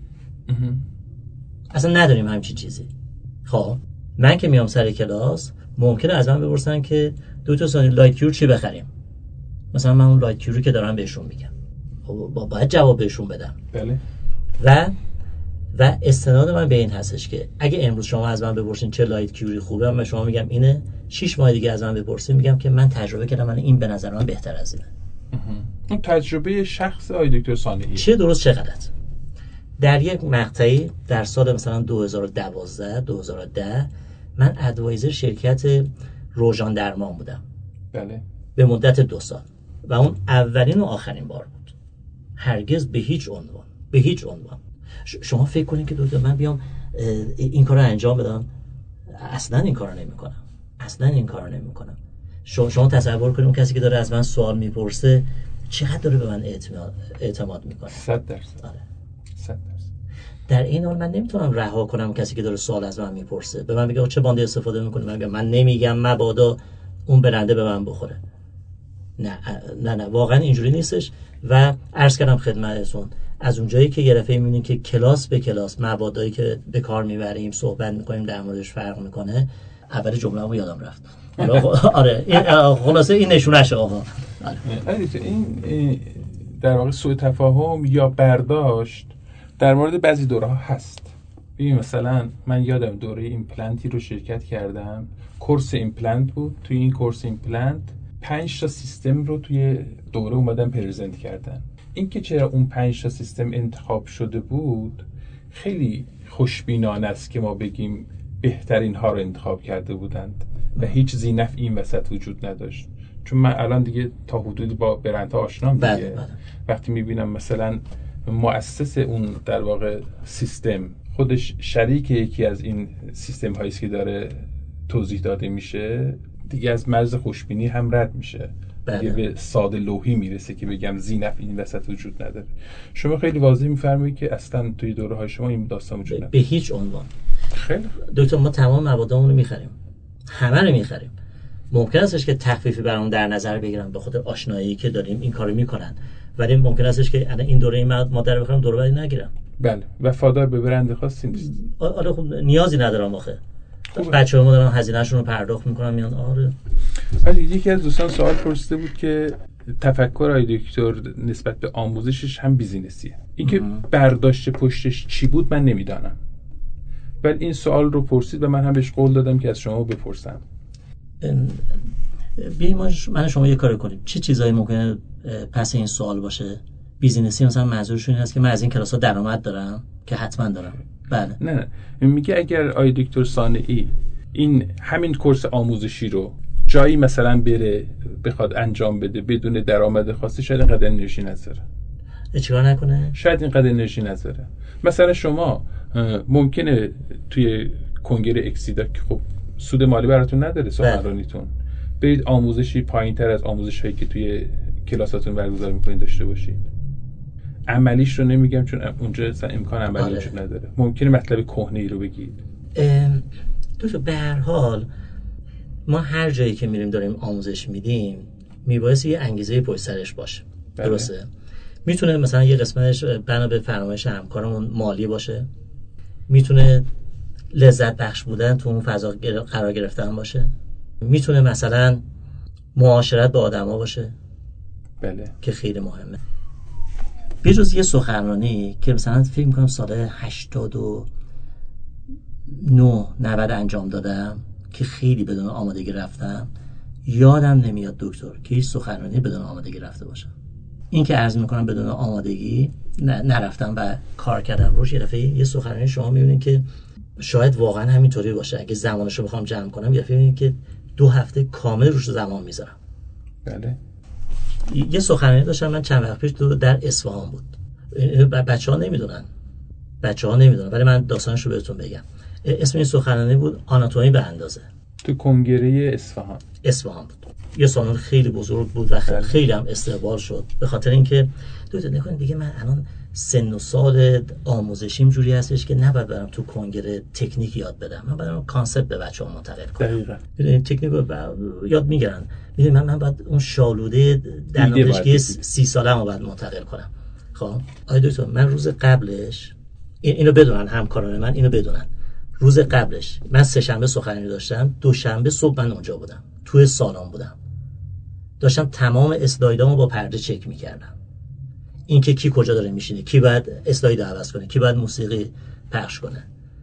اصلا نداریم همچین چیزی. خب من که میام سر کلاس ممکنه از من بپرسن که دکتر ثانی لایت کیور چی بخریم؟ مثلا من اون لایت کیوری که دارم بهشون میگم، خب باید جواب بهشون بدم. بله. و و استناد من به این هستش که اگه امروز شما از من بپرسین چه لایت کیوری خوبه، من شما میگم اینه، شش ماه دیگه از من بپرسین میگم که من تجربه کردم، من این به نظر من بهتر از اینه. اون تجربه شخص آقای دکتر ثانی چه درست چه غلط. در یک مقطعی در سال مثلا دو هزار و دوازده دو هزار و ده من ادوایزر شرکت روژان درمان بودم. بله. به مدت دو سال و اون اولین و آخرین بار بود. هرگز به هیچ عنوان به هیچ عنوان شما فکر کنید که دکتر من بیام این کارو انجام بدم، اصلا این کارو نمی‌کنم. اصلا این کارو نمی‌کنم. شما شما تصور کنید اون کسی که داره از من سوال میپرسه چقدر داره به من اعتماد اعتماد میکنه. صد درصد. آره. صد درصد. در این حال من نمیتونم رها کنم کسی که داره سوال از من میپرسه به من میگه چه باندی استفاده میکنی، من میگم من نمیگم مبادا اون برنده به من بخوره. نه نه نه واقعا اینجوری نیستش. و عرض کردم خدمتتون از اونجایی که یه دفعه میبینید که کلاس به کلاس مبادایی که به کار میبریم صحبت میکنیم در موردش فرق میکنه، اول جمله‌مو یادم رفت. آره خلاصه این نشونهشه آقا. آره این در واقع سوء تفاهم یا برداشت در مورد بعضی دوره ها هست. ببین مثلا من یادم دوره ایمپلنتی رو شرکت کردم، کورس ایمپلنت بود. توی این کورس ایمپلنت پنج تا سیستم رو توی دوره اومدن پرزنت کردن. این که چرا اون پنج تا سیستم انتخاب شده بود خیلی خوشبینانه است که ما بگیم بهترین ها رو انتخاب کرده بودند و هیچ ذینفع این وسط وجود نداشت. چون من الان دیگه تا حدودی با برندها آشنام دیگه. بله بله. وقتی میبینم مثلا مؤسس اون در واقع سیستم خودش شریک یکی از این سیستم هایی که داره توضیح داده میشه، دیگه از مرز خوشبینی هم رد میشه. بله. دیگه به ساده لوحی میرسه که بگم ذینفع این وسط وجود نداره. شما خیلی واضح میفرمایید که اصلا توی دوره های شما این داستان وجود نداره. به هیچ عنوان. خیلی دکتر ما تمام موادامون رو میخریم، همه رو میخریم. ممکن استش که تخفیفی برام در نظر بگیرن به خاطر آشنایی که داریم این کارو میکنن، ولی ممکن استش که الان این دوره این ماده رو بخرم دوره بعدی نگیرم. بله وفادار به برند خاصی نیست. آره خب نیازی ندارم آخه. بچه‌ها ما دارن هزینه‌شون رو پرداخت میکنن میان. آره ولی یکی از دوستان سوال پرسیده بود که تفکر آقای دکتر نسبت به آموزشش هم بیزینسیه. اینکه برداشت پشتش چی بود من نمیدانم. ولی این سوال رو پرسید و من هم بهش قول دادم که از شما بپرسم. بیاییم من شما یه کار کنیم. چه چیزایی ممکنه پس این سوال باشه؟ بیزینسی مثلا منظورشون این است که من از این کلاس‌ها درآمد دارم که حتما دارم. بله. نه نه میگه اگر آقای دکتر صانعی این همین کورس آموزشی رو جایی مثلا بره بخواد انجام بده بدون درآمد خاصی شاید اینقدر انرژی نذاره. چیکار نکنه؟ شاید اینقدر انرژی نذاره. مثلا شما ممکنه توی کنگره اکسیدا که خب سود مالی براتون نداره سخنرانیتون برید آموزشی پایین‌تر از آموزشایی که توی کلاساتون برگزار می‌کنید داشته باشید. عملیش رو نمیگم چون اونجا اصلا امکان عملی وجود نداره. ممکنه مطلب کهنه‌ای رو بگید. تو به هر حال ما هر جایی که میریم داریم آموزش میدیم میبایستی یه انگیزه پشت سرش باشه. بله. درسته؟ میتونه مثلا یه قسمتش بنا به فرمایش همکارمون مالی باشه، میتونه لذت بخش بودن تو اون فضا قرار گرفتن باشه، میتونه مثلا معاشرت با آدما باشه. بله. که خیلی مهمه. بجز یه سخنرانی که مثلا فکر می‌کنم سال هشتاد و نه نود انجام دادم که خیلی بدون آمادگی رفتم، یادم نمیاد دکتر که هیچ سخنرانی بدون آمادگی رفته باشم. این که عرض میکنم بدون آمادگی نرفتم و کار کردم روش. یه دفعه یه سخنرانی شما میبینید که شاید واقعا همینطوری باشه. اگه زمانشو بخوام جمع کنم یه دفعه میبینید که دو هفته کامل روش زمان میذارم. بله. یه سخنرانی داشتم من چند وقت پیش در اصفهان بود. بچه‌ها نمیدونن. بچه‌ها نمیدونن ولی من داستانشو بهتون بگم. اسم این سخنرانی بود آناتومی به اندازه. تو کنگره اصفهان. اصفهان بود. یه سالن خیلی بزرگ بود و خیلی, خیلی هم استقبال شد. به خاطر اینکه دوتا نکنید دیگه من الان سن و سال آموزشیم جوری هستش که نباید برم تو کنگره تکنیک یاد بدم. من باید کانسپت به بچه‌ها منتقل کنم. دقیقاً. ببینید تکنیک رو یاد میگیرن. ببینید من من باید اون شالوده در دانشگاه سی ساله‌مو باید منتقل کنم. خب آقای دکتر من روز قبلش اینو بدونن همکاران من اینو بدونن. روز قبلش من سه شنبه سخنرانی داشتم، دوشنبه صبح من اونجا بودم، توی سالن بودم، داشتم تمام اسلایدامو با پرده چک میکردم. اینکه کی کجا داره میشینه، کی باید اسلاید عوض کنه، کی باید موسیقی پخش کنه.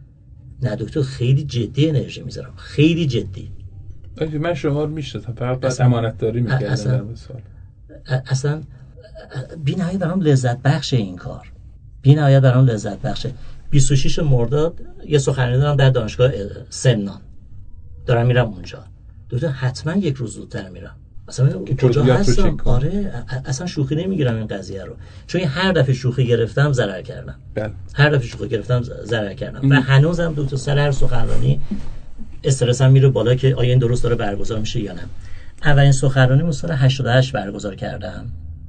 نه دکتر خیلی جدی انرژی میذارم، خیلی جدی. من شما رو میشناسم، فقط باید امانت داری میکردم. اصلا اصلا بی‌نهایت برام لذت بخش این کار، بی‌نهایت برام لذت بخشه. بیست و شش مرداد یه سخنرانی دارم در دانشگاه سمنان، دارم میرم اونجا. دکتر حتما یک روز زودتر میرم. اصلا کجا هستم؟ آره اصلا شوخی نمیگیرم این قضیه رو، چون هر دفعه شوخی گرفتم ضرر کردم. بله. هر دفعه شوخی گرفتم ضرر کردم ام. و هنوزم دو تا سر هر سخنرانی استرسم میره بالا که آیا این درست داره برگزار میشه یا نه. اولین سخنرانی سال هشتاد و هشت برگزار کردم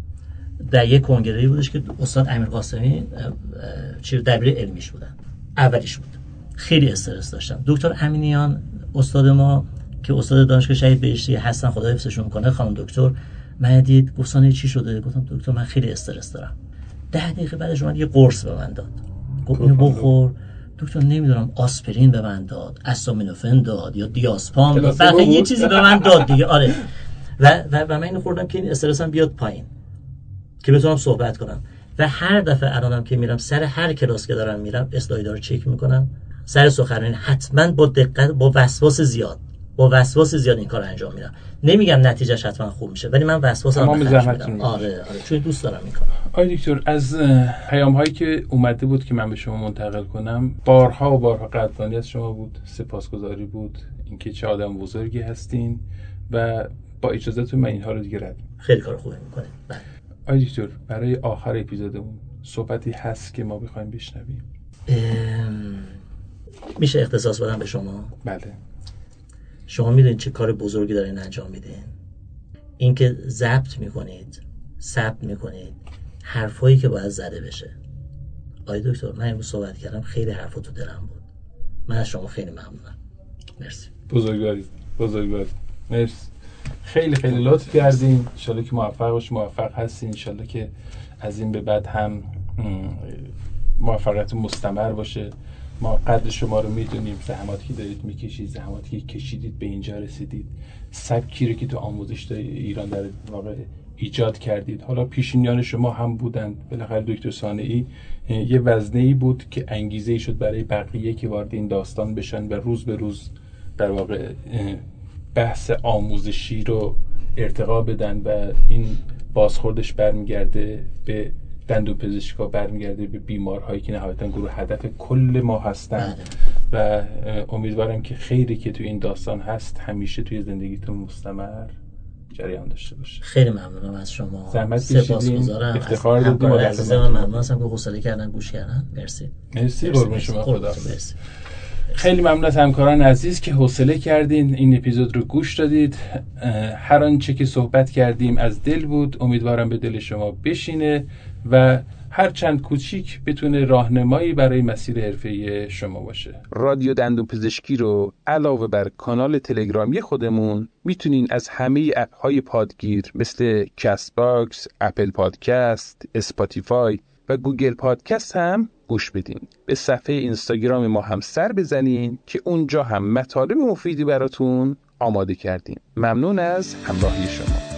در یک کنگره‌ای بودش که استاد امیر قاسمی چیر دبیر علمیش بودن. اولیش بود. خیلی استرس داشتم. دکتر امینیان استاد ما که استاد دانشگاه شهید بهشتی هستن، خدا حفظشون کنه، خانم دکتر، من دید گفتن چی شده؟ گفتم دکتر من خیلی استرس دارم. ده دقیقه بعدش اومد یه قرص به من داد. گفت اینو بخور. دکتر نمیدونم آسپرین به من داد، استامینوفن داد یا دیازپام داد. بعد یه چیزی به من داد دیگه. آره. و و, و من اینو خوردم که این استرسم بیاد پایین. که بتونم صحبت کنم. و هر دفعه الانم که میرم سر هر کلاس که دارم میرم اسلایدها رو چک میکنم، سر سخنرانی حتما با دقت، با وسواس زیاد با وسواس زیاد این کار انجام میدم. نمیگم نتیجهش حتما خوب میشه ولی من وسواسم رو میدم. آره آره چون دوست دارم این کار. آقای دکتر از پیام هایی که اومده بود که من به شما منتقل کنم بارها و بارها قدردانی از شما بود، سپاسگزاری بود اینکه چه آدم بزرگی هستین و با اجازهتون من اینها رو دیگه رد. خیلی کار خوبی میکنید. بله. آقای دکتر برای آخر اپیزودمون صحبتی هست که ما بخوایم بشنویم؟ میشه اختصاص بدم به شما؟ بله. شما میدونید چه کار بزرگی دارین انجام میدین. اینکه ضبط میکنید، ثبت میکنید حرفایی که باید زده بشه. آقای دکتر من امروز صحبت کردم خیلی حرفا تو دلم بود. من از شما خیلی ممنونم. مرسی. بزرگواری. بزرگواری. مرسی. خیلی خیلی لطف کردین. ان شاءالله که موفق باشید، موفق هستین. ان شاءالله که از این به بعد هم موفقیت مستمر باشه. ما قدر شما رو میدونیم، زحماتی که دارید میکشید، زحماتی که کشیدید به اینجا رسیدید، سبکی رو که تو آموزش ایران در واقع ایجاد کردید. حالا پیشینیان شما هم بودند، بالاخره دکتر صانعی یه وزنه‌ای بود که انگیزه‌ای شد برای بقیه که وارد این داستان بشن و روز به روز در واقع بحث آموزشی رو ارتقا بدن و این بازخوردش برمیگرده به دندونپزشکا، برمیگرده به بیمارهایی که نهایتاً گروه هدف کل ما هستن و امیدوارم که خیری که توی این داستان هست همیشه توی زندگیتون مستمر جریان داشته باشه. خیلی ممنونم از شما، سپاسگزارم، افتخار دادیم. عزیزم ممنون هستم که حوصله کردن گوش کردن. مرسی مرسی قربون شما. خدا مرسی. خیلی ممنون از همکاران عزیز که حوصله کردین این اپیزود رو گوش دادید. هر آنچه که صحبت کردیم از دل بود، امیدوارم به دل شما بشینه و هر چند کوچیک بتونه راهنمایی برای مسیر حرفه‌ای شما باشه. رادیو دندونپزشکی رو علاوه بر کانال تلگرامی خودمون میتونین از همه اپ‌های پادگیر مثل کست باکس، اپل پادکست، اسپاتیفای و گوگل پادکست هم گوش بدین. به صفحه اینستاگرام ما هم سر بزنین که اونجا هم مطالب مفیدی براتون آماده کردیم. ممنون از همراهی شما.